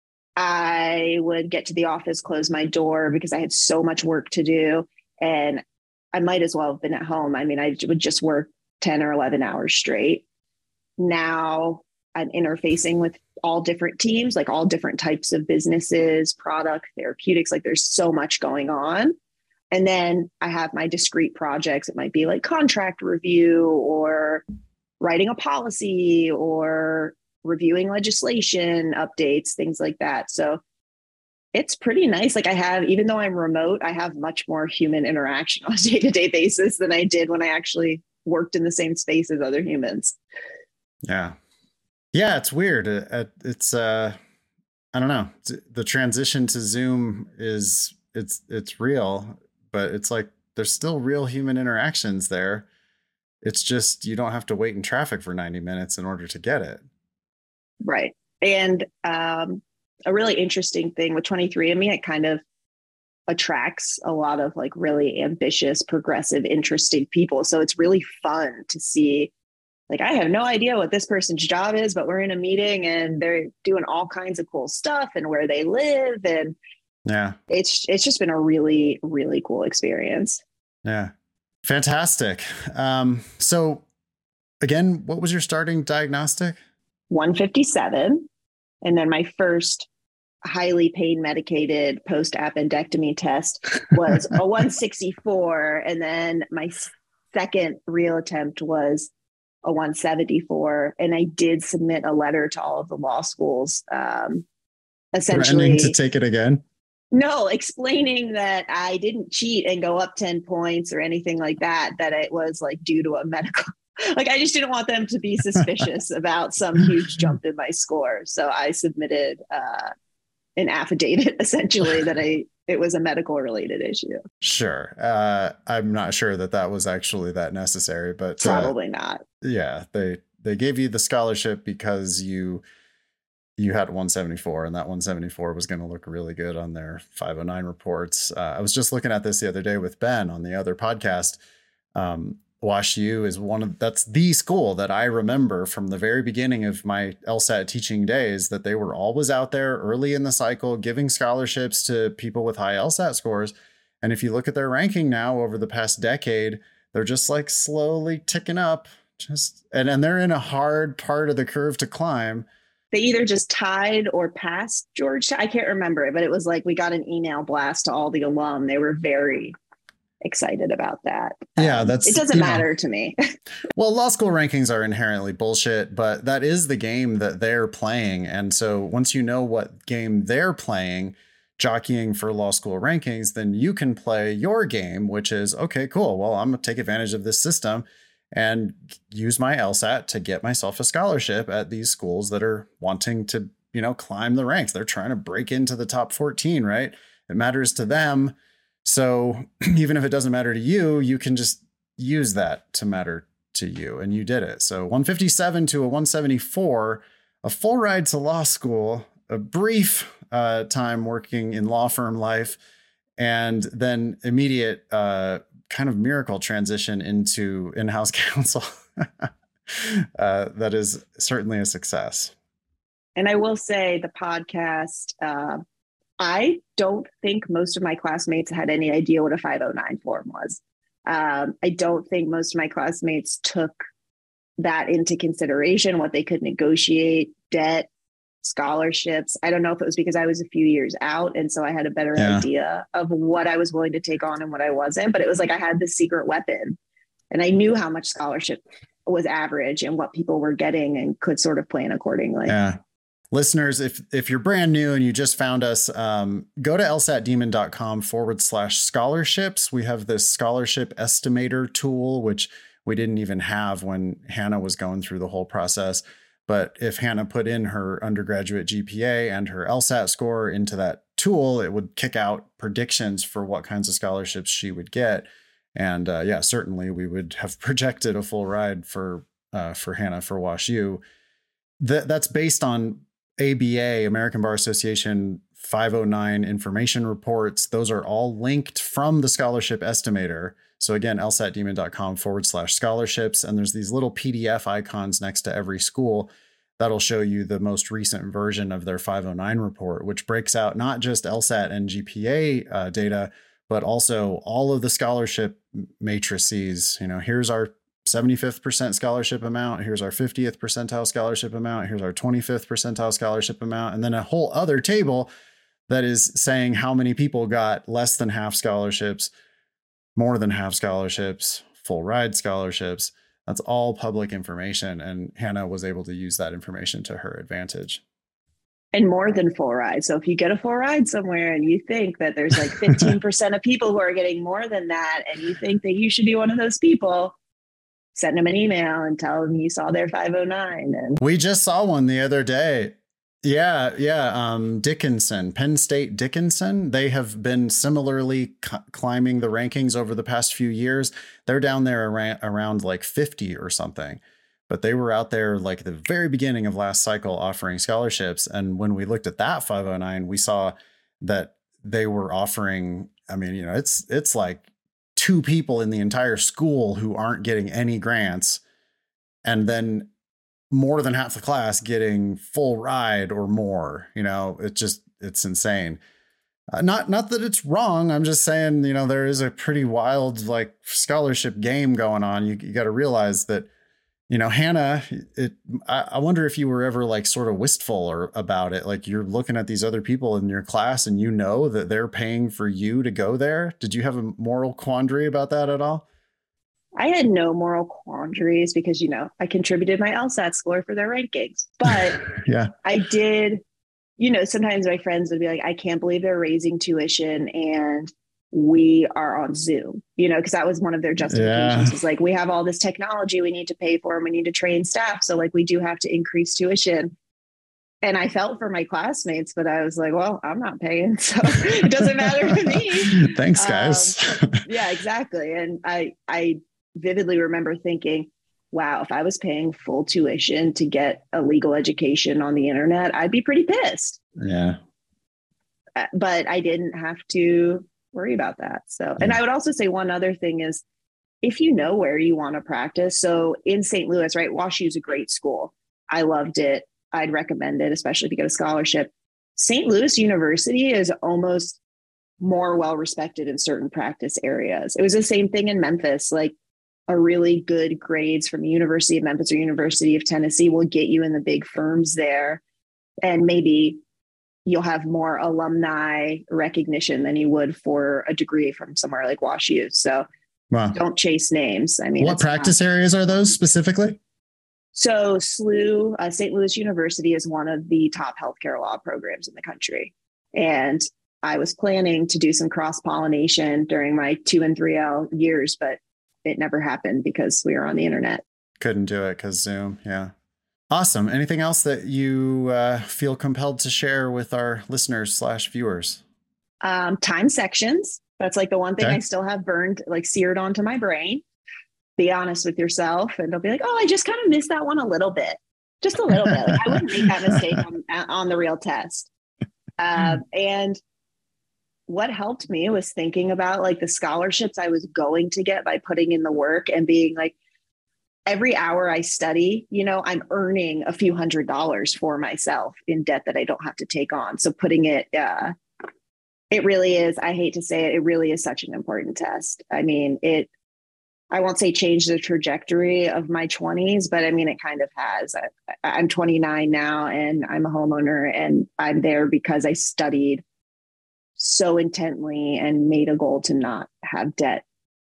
I would get to the office, close my door because I had so much work to do. And I might as well have been at home. I mean, I would just work ten or eleven hours straight. Now I'm interfacing with all different teams, like all different types of businesses, product, therapeutics, like there's so much going on. And then I have my discrete projects. It might be like contract review or writing a policy or reviewing legislation updates, things like that. So it's pretty nice. Like I have, even though I'm remote, I have much more human interaction on a day-to-day basis than I did when I actually worked in the same space as other humans. Yeah. Yeah, it's weird. It, it's, uh, I don't know. The transition to Zoom is, it's, it's real, but it's like, there's still real human interactions there. It's just, you don't have to wait in traffic for ninety minutes in order to get it. Right. And um, a really interesting thing with twenty-three and me, it kind of attracts a lot of like really ambitious, progressive, interesting people. So it's really fun to see, like, I have no idea what this person's job is, but we're in a meeting and they're doing all kinds of cool stuff and where they live. And yeah, it's, it's just been a really, really cool experience. Yeah. Fantastic. Um, so again, what was your starting diagnostic? one fifty-seven. And then my first highly pain medicated post appendectomy test was a one sixty-four. And then my second real attempt was a one seventy-four. And I did submit a letter to all of the law schools, um, essentially threatening to take it again. No, explaining that I didn't cheat and go up ten points or anything like that, that it was like due to a medical, like I just didn't want them to be suspicious about some huge jump in my score. So I submitted uh, an affidavit essentially that I, it was a medical related issue. Sure. Uh, I'm not sure that that was actually that necessary, but probably uh, not. Yeah. They, they gave you the scholarship because you, you had one seventy-four, and that one seventy-four was going to look really good on their five oh nine reports. Uh, I was just looking at this the other day with Ben on the other podcast. Um, WashU is one of, that's the school that I remember from the very beginning of my LSAT teaching days, that they were always out there early in the cycle, giving scholarships to people with high LSAT scores. And if you look at their ranking now over the past decade, they're just like slowly ticking up, just, and, and they're in a hard part of the curve to climb. They either just tied or passed Georgetown. I can't remember it, but it was like we got an email blast to all the alum. They were very excited about that. Yeah, um, that's, it doesn't matter know, to me. Well, law school rankings are inherently bullshit, but that is the game that they're playing. And so once you know what game they're playing, jockeying for law school rankings, then you can play your game, which is, okay, cool. Well, I'm going to take advantage of this system and use my LSAT to get myself a scholarship at these schools that are wanting to, you know, climb the ranks. They're trying to break into the top fourteen, right? It matters to them. So even if it doesn't matter to you, you can just use that to matter to you. And you did it. So one fifty-seven to a one seventy-four, a full ride to law school, a brief uh, time working in law firm life, and then immediate uh, kind of miracle transition into in-house counsel. uh, that is certainly a success. And I will say the podcast, uh, I don't think most of my classmates had any idea what a five oh nine form was. Um, I don't think most of my classmates took that into consideration, what they could negotiate, debt, scholarships. I don't know if it was because I was a few years out, and so I had a better yeah. idea of what I was willing to take on and what I wasn't. But it was like I had this secret weapon, and I knew how much scholarship was average and what people were getting and could sort of plan accordingly. Yeah. Listeners, if if you're brand new and you just found us, um, go to lsatdemon.com forward slash scholarships. We have this scholarship estimator tool, which we didn't even have when Hannah was going through the whole process. But if Hannah put in her undergraduate G P A and her LSAT score into that tool, it would kick out predictions for what kinds of scholarships she would get. And uh, yeah, certainly we would have projected a full ride for uh, for Hannah for WashU. Th- that's based on A B A, American Bar Association five oh nine information reports. Those are all linked from the scholarship estimator. So again, lsatdemon.com forward slash scholarships. And there's these little P D F icons next to every school that'll show you the most recent version of their five oh nine report, which breaks out not just LSAT and G P A uh, data, but also all of the scholarship matrices. You know, here's our seventy-fifth percent scholarship amount. Here's our fiftieth percentile scholarship amount. Here's our twenty-fifth percentile scholarship amount. And then a whole other table that is saying how many people got less than half scholarships, more than half scholarships, full ride scholarships. That's all public information. And Hannah was able to use that information to her advantage. And more than full ride. So if you get a full ride somewhere and you think that there's like fifteen percent of people who are getting more than that, and you think that you should be one of those people, send them an email and tell them you saw their five oh nine. And we just saw one the other day. Yeah, yeah. Um, Dickinson, Penn State Dickinson. They have been similarly c- climbing the rankings over the past few years. They're down there around, around like fifty or something. But they were out there like the very beginning of last cycle offering scholarships. And when we looked at that five oh nine, we saw that they were offering, I mean, you know, it's it's like two people in the entire school who aren't getting any grants, and then more than half the class getting full ride or more. You know, it just, it's insane. Uh, not, not that it's wrong. I'm just saying, you know, there is a pretty wild like scholarship game going on. You, you got to realize that, you know, Hannah, it, I, I wonder if you were ever like sort of wistful or about it. Like you're looking at these other people in your class and you know that they're paying for you to go there. Did you have a moral quandary about that at all? I had no moral quandaries because, you know, I contributed my LSAT score for their rankings. But yeah, I did, you know, sometimes my friends would be like, I can't believe they're raising tuition and we are on Zoom, you know, because that was one of their justifications. yeah. Is like, we have all this technology we need to pay for and we need to train staff. So like we do have to increase tuition. And I felt for my classmates, but I was like, well, I'm not paying, so it doesn't matter to me. Thanks, guys. Um, yeah, exactly. And I I vividly remember thinking, wow, if I was paying full tuition to get a legal education on the internet, I'd be pretty pissed. Yeah. But I didn't have to worry about that. So, and I would also say one other thing is if you know where you want to practice. So in Saint Louis, right, WashU is a great school. I loved it. I'd recommend it, especially if you get a scholarship. Saint Louis University is almost more well-respected in certain practice areas. It was the same thing in Memphis. Like a really good grades from the University of Memphis or University of Tennessee will get you in the big firms there. And maybe you'll have more alumni recognition than you would for a degree from somewhere like WashU. So wow. Don't chase names. I mean, what practice not- areas are those specifically? So S L U, uh, Saint Louis University is one of the top healthcare law programs in the country. And I was planning to do some cross-pollination during my two and three L years, but it never happened because we were on the internet. Couldn't do it because Zoom. Yeah. Awesome. Anything else that you uh, feel compelled to share with our listeners slash viewers? Um, time sections. That's like the one thing okay. I still have burned, like seared onto my brain. Be honest with yourself and they'll be like, oh, I just kind of missed that one a little bit, just a little bit. Like, I wouldn't make that mistake on, on the real test. Um, and what helped me was thinking about like the scholarships I was going to get by putting in the work and being like, every hour I study, you know, I'm earning a few hundred dollars for myself in debt that I don't have to take on. So putting it, uh, it really is, I hate to say it, it really is such an important test. I mean, it, I won't say change the trajectory of my twenties, but I mean, it kind of has. I, I'm twenty-nine now and I'm a homeowner and I'm there because I studied so intently and made a goal to not have debt.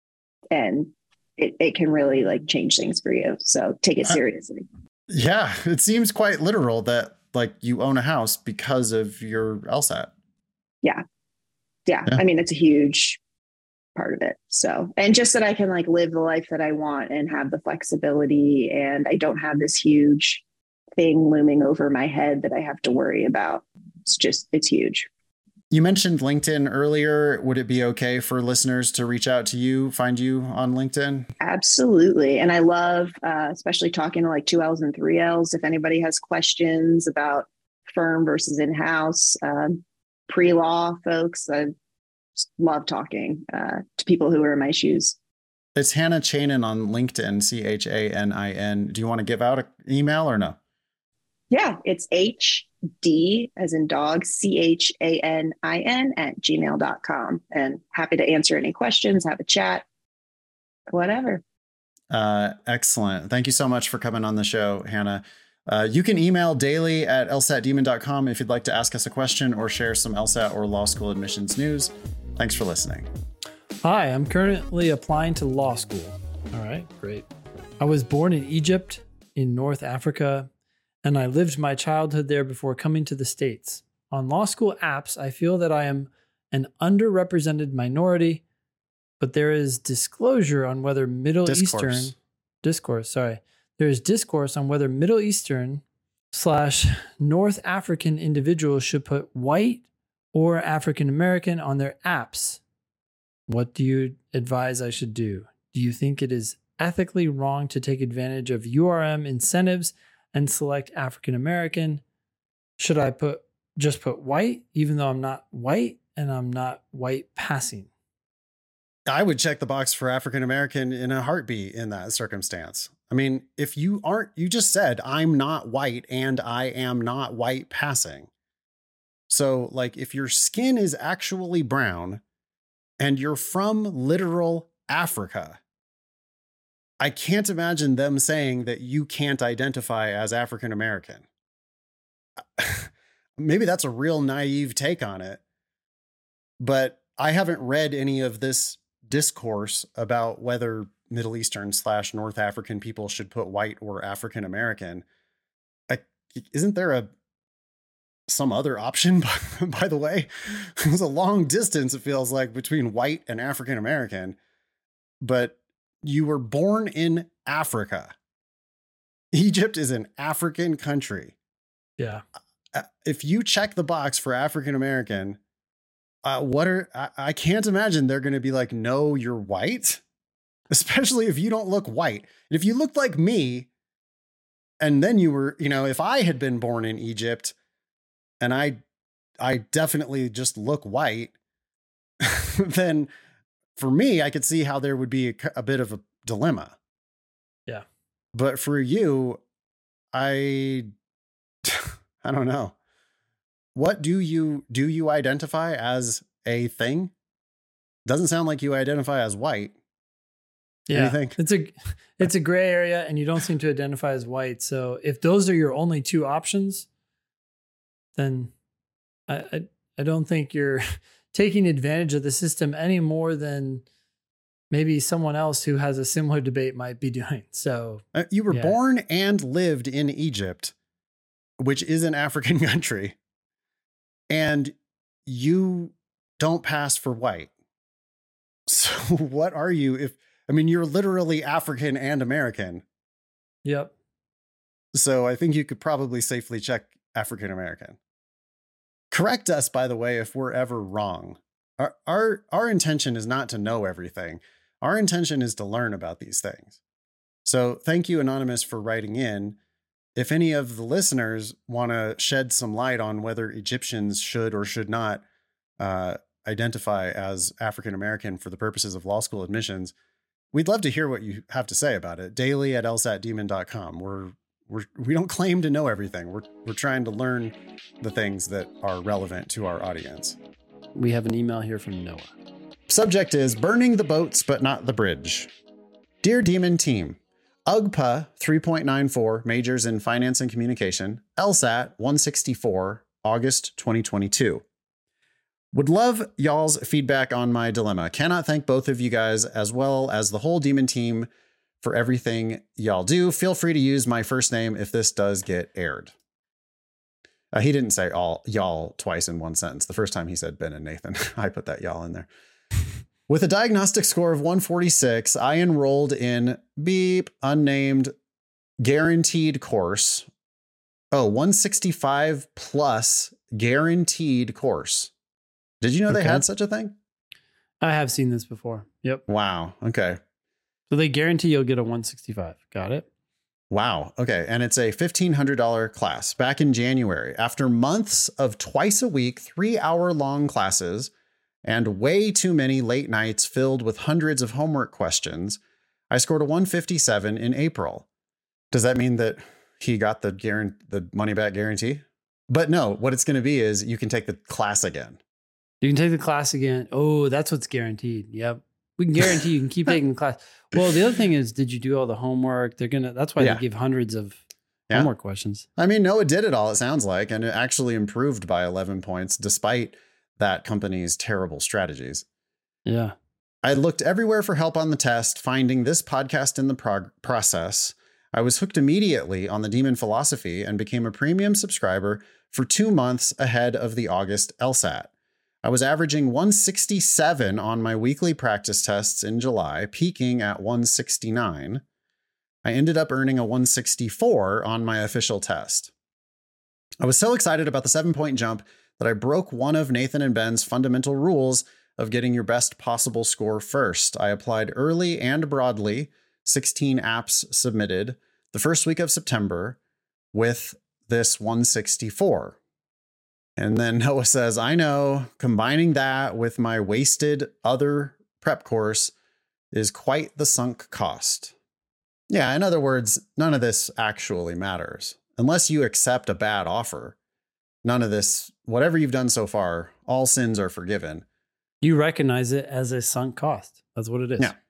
And it, it can really like change things for you. So take it seriously. Uh, yeah. It seems quite literal that like you own a house because of your LSAT. Yeah. Yeah. yeah. I mean, it's a huge part of it. So, and just that I can like live the life that I want and have the flexibility and I don't have this huge thing looming over my head that I have to worry about. It's just, it's huge. You mentioned LinkedIn earlier. Would it be okay for listeners to reach out to you, find you on LinkedIn? Absolutely. And I love, uh, especially talking to like two L's and three L's. If anybody has questions about firm versus in-house, um, pre-law folks, I love talking uh, to people who are in my shoes. It's Hannah Chanin on LinkedIn, C H A N I N. Do you want to give out an email or no? Yeah, it's H D as in dog, C H A N I N at gmail dot com. And happy to answer any questions, have a chat, whatever. Uh, excellent. Thank you so much for coming on the show, Hannah. Uh, you can email daily at L S A T demon dot com if you'd like to ask us a question or share some LSAT or law school admissions news. Thanks for listening. Hi, I'm currently applying to law school. All right, great. I was born in Egypt in North Africa, and I lived my childhood there before coming to the States. On law school apps, I feel that I am an underrepresented minority, but there is disclosure on whether Middle discourse. Eastern discourse, sorry. There is discourse on whether Middle Eastern slash North African individuals should put white or African American on their apps. What do you advise I should do? Do you think it is ethically wrong to take advantage of U R M incentives and select African American? Should I put just put white, even though I'm not white and I'm not white passing? I would check the box for African American in a heartbeat in that circumstance. I mean, if you aren't, you just said, I'm not white and I am not white passing. So like if your skin is actually brown and you're from literal Africa, I can't imagine them saying that you can't identify as African American. Maybe that's a real naive take on it, but I haven't read any of this discourse about whether Middle Eastern slash North African people should put white or African American. I, isn't there a some other option, by, by the way? There's a long distance, it feels like, between white and African American, but you were born in Africa. Egypt is an African country. Yeah. If you check the box for African American, uh, what are, I, I can't imagine they're going to be like, no, you're white, especially if you don't look white. If you looked like me, and then you were, you know, if I had been born in Egypt, and I, I definitely just look white, then for me, I could see how there would be a, a bit of a dilemma. Yeah. But for you, I, I don't know. What do you, do you identify as a thing? Doesn't sound like you identify as white. Yeah. Anything? It's a, it's a gray area, and you don't seem to identify as white. So if those are your only two options, then I, I, I don't think you're taking advantage of the system any more than maybe someone else who has a similar debate might be doing. So uh, you were yeah. born and lived in Egypt, which is an African country, and you don't pass for white. So what are you? If, I mean, you're literally African and American. Yep. So I think you could probably safely check African American. Correct us, by the way, if we're ever wrong. Our, our, our intention is not to know everything. Our intention is to learn about these things. So thank you, Anonymous, for writing in. If any of the listeners want to shed some light on whether Egyptians should or should not uh, identify as African American for the purposes of law school admissions, we'd love to hear what you have to say about it. Daily at lsat demon dot com. We're We're, we don't claim to know everything. We're, we're trying to learn the things that are relevant to our audience. We have an email here from Noah. Subject is burning the boats, but not the bridge. Dear Demon Team, U G P A three point nine four, majors in finance and communication, LSAT one sixty-four, August twenty twenty-two. Would love y'all's feedback on my dilemma. Cannot thank both of you guys as well as the whole Demon team for everything y'all do. Feel free to use my first name if this does get aired. Uh, he didn't say all y'all twice in one sentence. The first time he said Ben and Nathan. I put that y'all in there. With a diagnostic score of one forty-six, I enrolled in beep unnamed guaranteed course. Oh, one sixty-five plus guaranteed course. Did you know Okay. they had such a thing? I have seen this before. Yep. Wow. Okay. So they guarantee you'll get a one sixty-five. Got it? Wow. Okay. And it's a fifteen hundred dollars class back in January. After months of twice a week, three hour long classes and way too many late nights filled with hundreds of homework questions, I scored a one fifty-seven in April. Does that mean that he got the guarantee, the money back guarantee? But no, what it's going to be is you can take the class again. You can take the class again. Oh, that's what's guaranteed. Yep. We can guarantee you can keep taking the class. Well, the other thing is, did you do all the homework? They're going to, that's why Yeah. they give hundreds of Yeah. homework questions. I mean, Noah did it all, it sounds like, and it actually improved by eleven points despite that company's terrible strategies. Yeah. I looked everywhere for help on the test, finding this podcast in the prog- process. I was hooked immediately on the Demon Philosophy and became a premium subscriber for two months ahead of the August LSAT. I was averaging one sixty-seven on my weekly practice tests in July, peaking at one sixty-nine. I ended up earning a one sixty-four on my official test. I was so excited about the seven-point jump that I broke one of Nathan and Ben's fundamental rules of getting your best possible score first. I applied early and broadly, sixteen apps submitted, the first week of September with this one sixty-four. And then Noah says, I know combining that with my wasted other prep course is quite the sunk cost. Yeah, in other words, none of this actually matters. Unless you accept a bad offer, none of this, whatever you've done so far, all sins are forgiven. You recognize it as a sunk cost. That's what it is. Yeah.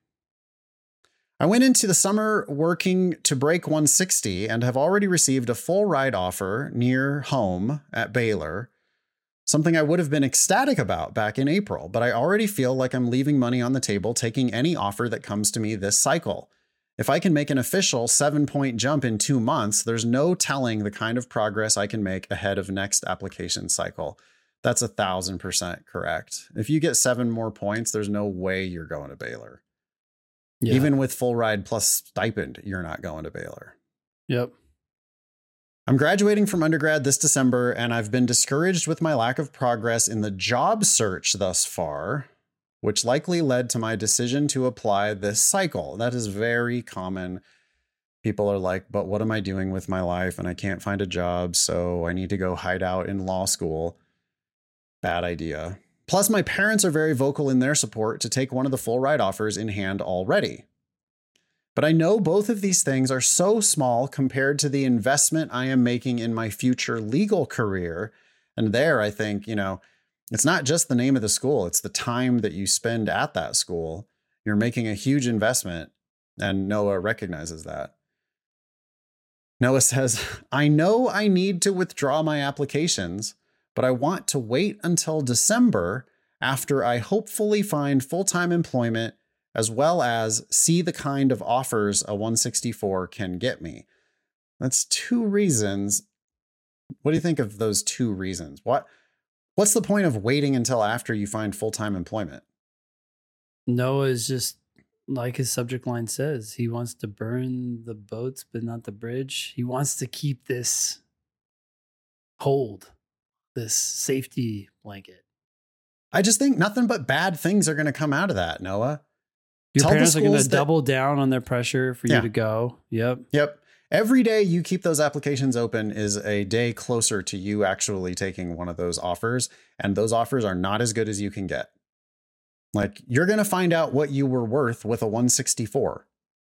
I went into the summer working to break one sixty and have already received a full ride offer near home at Baylor. something I would have been ecstatic about back in April, but I already feel like I'm leaving money on the table taking any offer that comes to me this cycle. If I can make an official seven point jump in two months, there's no telling the kind of progress I can make ahead of next application cycle. That's a thousand percent correct. If you get seven more points, there's no way you're going to Baylor. Yeah. Even with full ride plus stipend, you're not going to Baylor. Yep. I'm graduating from undergrad this December, and I've been discouraged with my lack of progress in the job search thus far, which likely led to my decision to apply this cycle. That is very common. People are like, but what am I doing with my life? And I can't find a job, so I need to go hide out in law school. Bad idea. Plus, my parents are very vocal in their support to take one of the full ride offers in hand already. But I know both of these things are so small compared to the investment I am making in my future legal career. And there, I think, you know, it's not just the name of the school, it's the time that you spend at that school. You're making a huge investment, and Noah recognizes that. Noah says, I know I need to withdraw my applications, but I want to wait until December after I hopefully find full-time employment, as well as see the kind of offers a one sixty-four can get me. That's two reasons. What do you think of those two reasons? What, what's the point of waiting until after you find full-time employment? Noah is just, like his subject line says, he wants to burn the boats, but not the bridge. He wants to keep this hold, this safety blanket. I just think nothing but bad things are going to come out of that, Noah. Your Tell parents are going to that, double down on their pressure for yeah. you to go. Yep. Yep. Every day you keep those applications open is a day closer to you actually taking one of those offers. And those offers are not as good as you can get. Like, you're going to find out what you were worth with a one sixty-four.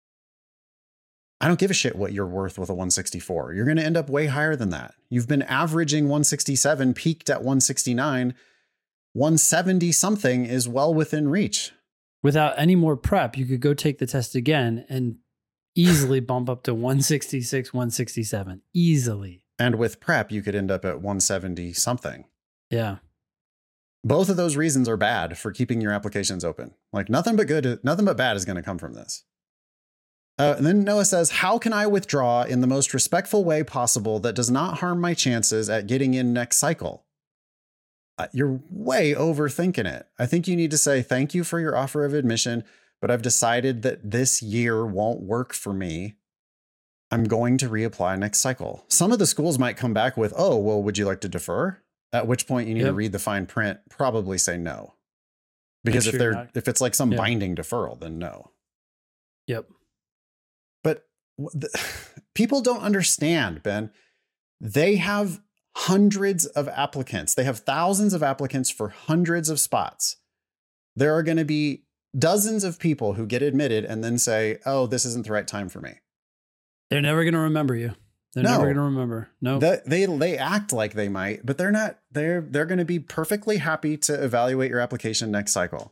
I don't give a shit what you're worth with a one sixty-four. You're going to end up way higher than that. You've been averaging one sixty-seven, peaked at one sixty-nine. one seventy something is well within reach. Without any more prep, you could go take the test again and easily bump up to one sixty-six, one sixty-seven. Easily. And with prep, you could end up at one seventy something. Yeah. Both of those reasons are bad for keeping your applications open. Like, nothing but good, nothing but bad is going to come from this. Uh, and then Noah says, how can I withdraw in the most respectful way possible that does not harm my chances at getting in next cycle? Uh, you're way overthinking it. I think you need to say, thank you for your offer of admission, but I've decided that this year won't work for me. I'm going to reapply next cycle. Some of the schools might come back with, oh, well, would you like to defer? At which point you need yep. to read the fine print, probably say no. Because if they're not, if it's like some yeah. binding deferral, then no. Yep. But the, people don't understand, Ben. They have hundreds of applicants. They have thousands of applicants for hundreds of spots. There are going to be dozens of people who get admitted and then say, oh, this isn't the right time for me. They're never going to remember you. They're no. never going to remember. No, the, they they act like they might, but they're not. They're they're going to be perfectly happy to evaluate your application next cycle.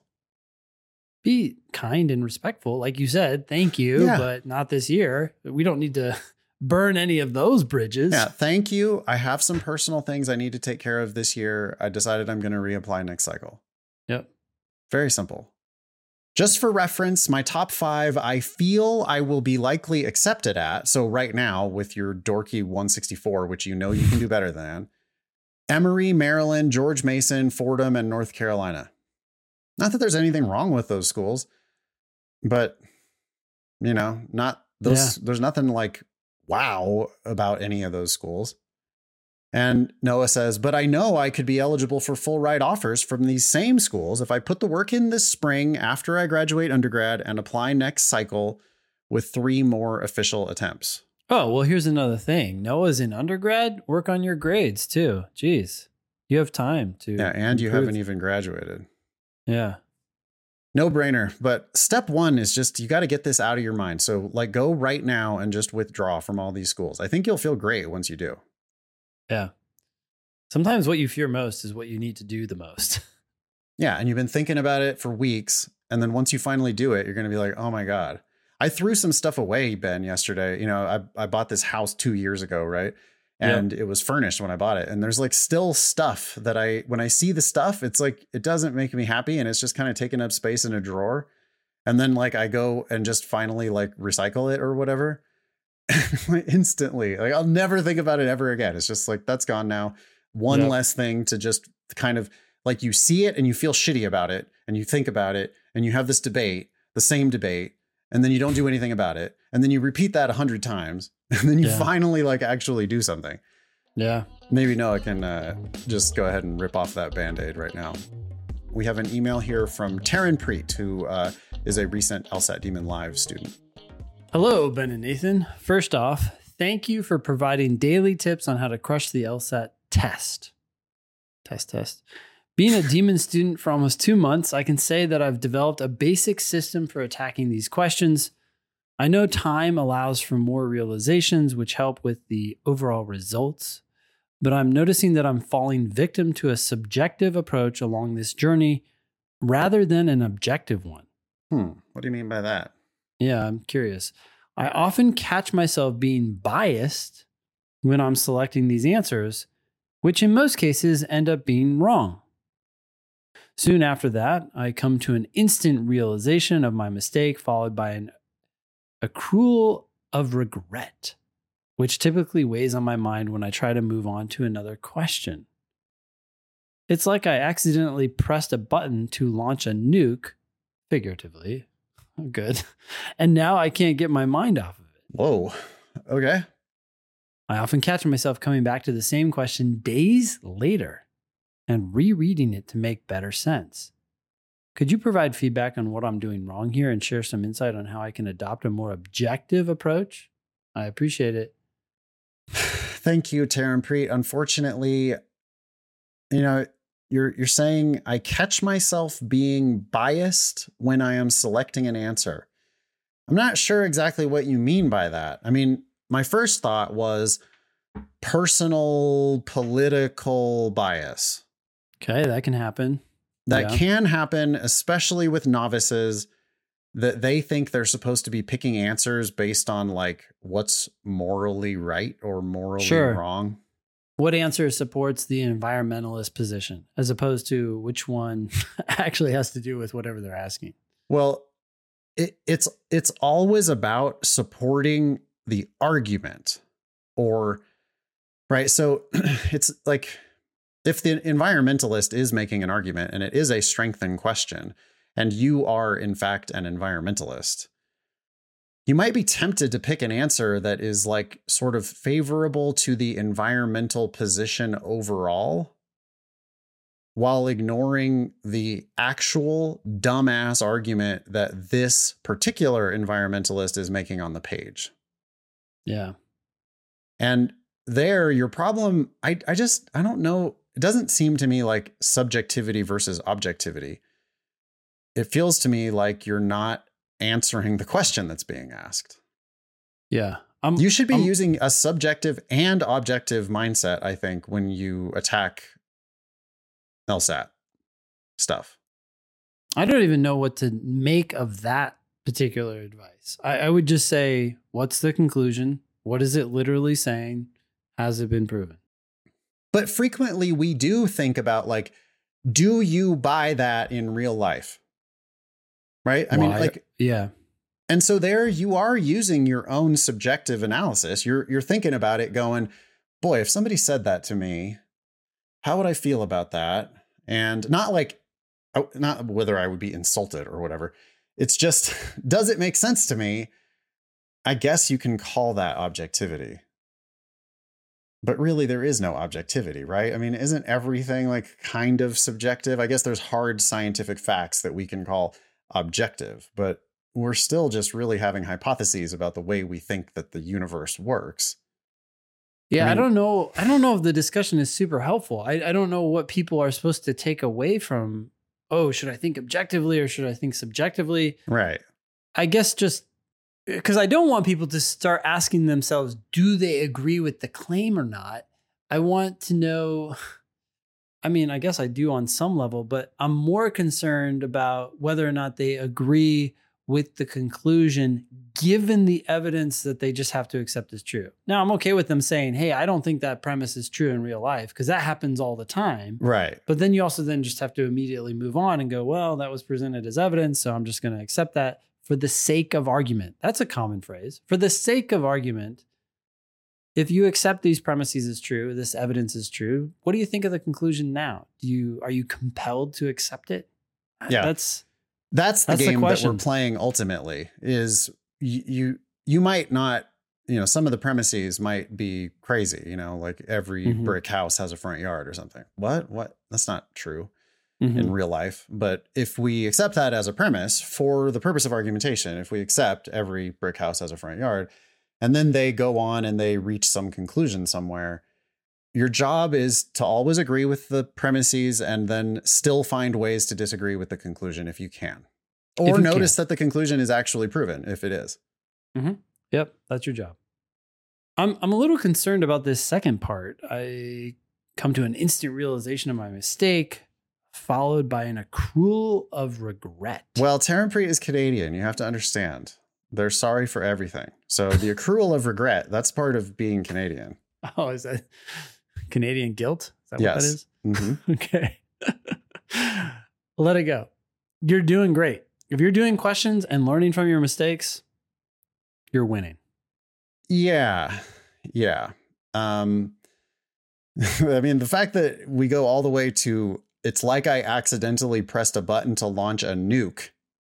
Be kind and respectful, like you said. Thank you, yeah. but not this year. We don't need to burn any of those bridges. Yeah, thank you. I have some personal things I need to take care of this year. I decided I'm going to reapply next cycle. Yep. Very simple. Just for reference, my top five I feel I will be likely accepted at. So right now, with your dorky one sixty-four, which you know you can do better than, Emory, Maryland, George Mason, Fordham, and North Carolina. Not that there's anything wrong with those schools, but, you know, not those. Yeah. There's nothing like wow about any of those schools. And Noah says, but I know I could be eligible for full ride offers from these same schools if I put the work in this spring after I graduate undergrad and apply next cycle with three more official attempts. Oh, well, here's another thing. Noah's in undergrad. Work on your grades too. Jeez, you have time to. Yeah, and you improve. Haven't even graduated. Yeah. No brainer. But step one is just, you got to get this out of your mind. So like, go right now and just withdraw from all these schools. I think you'll feel great once you do. Yeah. Sometimes what you fear most is what you need to do the most. Yeah. And you've been thinking about it for weeks. And then once you finally do it, you're going to be like, oh my God. I threw some stuff away, Ben, yesterday. You know, I, I bought this house two years ago, right? and Yep. it was furnished when I bought it. And there's like still stuff that I, when I see the stuff, it's like, it doesn't make me happy. And it's just kind of taking up space in a drawer. And then like I go and just finally like recycle it or whatever. Instantly, like I'll never think about it ever again. It's just like, that's gone now. One Yep. less thing to just kind of like, you see it and you feel shitty about it and you think about it and you have this debate, the same debate, and then you don't do anything about it. And then you repeat that a hundred times and then you Yeah. finally like actually do something. Yeah. Maybe Noah can uh, just go ahead and rip off that Band-Aid right now. We have an email here from Taryn Preet, who uh, is a recent LSAT Demon Live student. Hello, Ben and Nathan. First off, thank you for providing daily tips on how to crush the LSAT test. Test, test. Being a Demon student for almost two months, I can say that I've developed a basic system for attacking these questions. I know time allows for more realizations, which help with the overall results, but I'm noticing that I'm falling victim to a subjective approach along this journey rather than an objective one. Hmm. What do you mean by that? Yeah, I'm curious. I often catch myself being biased when I'm selecting these answers, which in most cases end up being wrong. Soon after that, I come to an instant realization of my mistake, followed by an accrual of regret, which typically weighs on my mind when I try to move on to another question. It's like I accidentally pressed a button to launch a nuke, figuratively. Good. And now I can't get my mind off of it. Whoa. Okay. I often catch myself coming back to the same question days later and rereading it to make better sense. Could you provide feedback on what I'm doing wrong here and share some insight on how I can adopt a more objective approach? I appreciate it. Thank you, Taryn Preet. Unfortunately, you know, you're you're saying I catch myself being biased when I am selecting an answer. I'm not sure exactly what you mean by that. I mean, my first thought was personal political bias. Okay, that can happen. That Yeah. can happen, especially with novices, that they think they're supposed to be picking answers based on like what's morally right or morally Sure. wrong. What answer supports the environmentalist position as opposed to which one actually has to do with whatever they're asking? Well, it, it's it's always about supporting the argument, or right. So it's like if the environmentalist is making an argument and it is a strengthened question, and you are in fact an environmentalist, you might be tempted to pick an answer that is like sort of favorable to the environmental position overall, while ignoring the actual dumbass argument that this particular environmentalist is making on the page. Yeah. And there, your problem, I, I just, I don't know. It doesn't seem to me like subjectivity versus objectivity. It feels to me like you're not answering the question that's being asked. Yeah. I'm, You should be I'm- using a subjective and objective mindset, I think, when you attack LSAT stuff. I don't even know what to make of that particular advice. I, I would just say, what's the conclusion? What is it literally saying? Has it been proven? But frequently we do think about like, do you buy that in real life? Right? I mean, Why- like, yeah. and so there you are using your own subjective analysis. You're you're thinking about it going, boy, if somebody said that to me, how would I feel about that? And not like, not whether I would be insulted or whatever. It's just, does it make sense to me? I guess you can call that objectivity. But really, there is no objectivity, right? I mean, isn't everything like kind of subjective? I guess there's hard scientific facts that we can call objective, but we're still just really having hypotheses about the way we think that the universe works. Yeah, I I, mean- don't know. I don't know if the discussion is super helpful. I, I don't know what people are supposed to take away from, oh, should I think objectively or should I think subjectively? Right. I guess just because I don't want people to start asking themselves, do they agree with the claim or not? I want to know. I mean, I guess I do on some level, but I'm more concerned about whether or not they agree with the conclusion given the evidence that they just have to accept as true. Now, I'm okay with them saying, hey, I don't think that premise is true in real life, because that happens all the time. Right. But then you also then just have to immediately move on and go, well, that was presented as evidence, so I'm just going to accept that for the sake of argument. That's a common phrase. For the sake of argument, if you accept these premises as true, this evidence is true, what do you think of the conclusion now? Do you are you compelled to accept it? Yeah. That's That's the That's the game that question. we're playing ultimately is you, you, you might not, you know, some of the premises might be crazy, you know, like every Mhm. brick house has a front yard or something. What? What? That's not true Mhm. in real life. But if we accept that as a premise for the purpose of argumentation, if we accept every brick house has a front yard, and then they go on and they reach some conclusion somewhere, your job is to always agree with the premises and then still find ways to disagree with the conclusion if you can. Or If you notice can. that the conclusion is actually proven if it is. Yep, that's your job. I'm I'm a little concerned about this second part. I come to an instant realization of my mistake, followed by an accrual of regret. Well, Terran Pre is Canadian. You have to understand. They're sorry for everything. So the accrual of regret, that's part of being Canadian. Oh, is that Canadian guilt? Is that what that Yes. is? Mm-hmm. Okay. Let it go. You're doing great. If you're doing questions and learning from your mistakes, you're winning. Yeah. Yeah. Um, I mean, the fact that we go all the way to it's like I accidentally pressed a button to launch a nuke.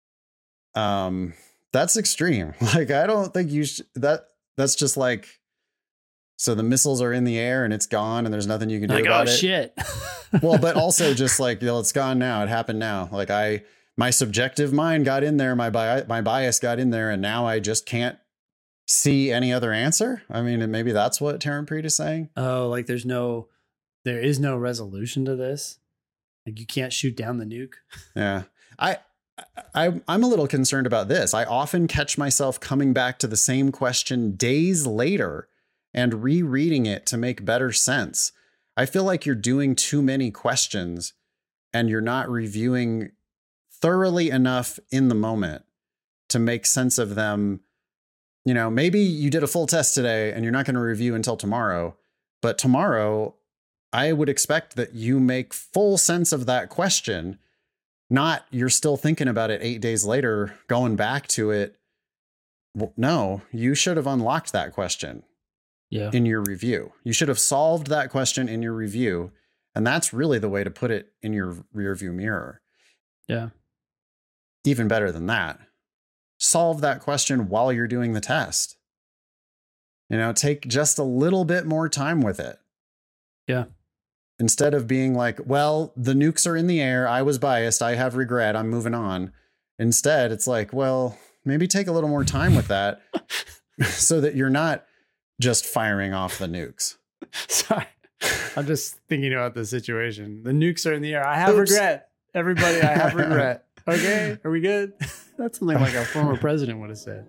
Um, that's extreme. Like, I don't think you should, that that's just like, so the missiles are in the air and it's gone and there's nothing you can do Like, about oh it. shit. Well, but also just like, you know, it's gone now. It happened now. Like I, my subjective mind got in there. My bi- my bias got in there and now I just can't see any other answer. I mean, and maybe that's what Terran Preet is saying. Oh, like there's no, there is no resolution to this. Like you can't shoot down the nuke. Yeah. I, I, I'm a little concerned about this. I often catch myself coming back to the same question days later and rereading it to make better sense. I feel like you're doing too many questions and you're not reviewing thoroughly enough in the moment to make sense of them. You know, maybe you did a full test today and you're not going to review until tomorrow, but tomorrow I would expect that you make full sense of that question. Not you're still thinking about it eight days later, going back to it. Well, no, you should have unlocked that question Yeah. in your review. You should have solved that question in your review. And that's really the way to put it in your rear view mirror. Yeah. Even better than that, solve that question while you're doing the test. You know, take just a little bit more time with it. Yeah. Instead of being like, well, the nukes are in the air. I was biased. I have regret. I'm moving on. Instead, it's like, well, maybe take a little more time with that so that you're not just firing off the nukes. Sorry. I'm just thinking about the situation. The nukes are in the air. I have Oops. regret. Everybody, I have regret. Okay. Are we good? That's something like our former president would have said.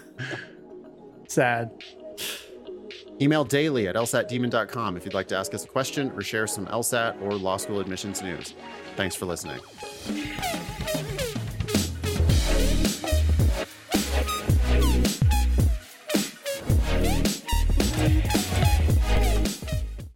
Sad. Email daily at L S A T demon dot com if you'd like to ask us a question or share some LSAT or law school admissions news. Thanks for listening.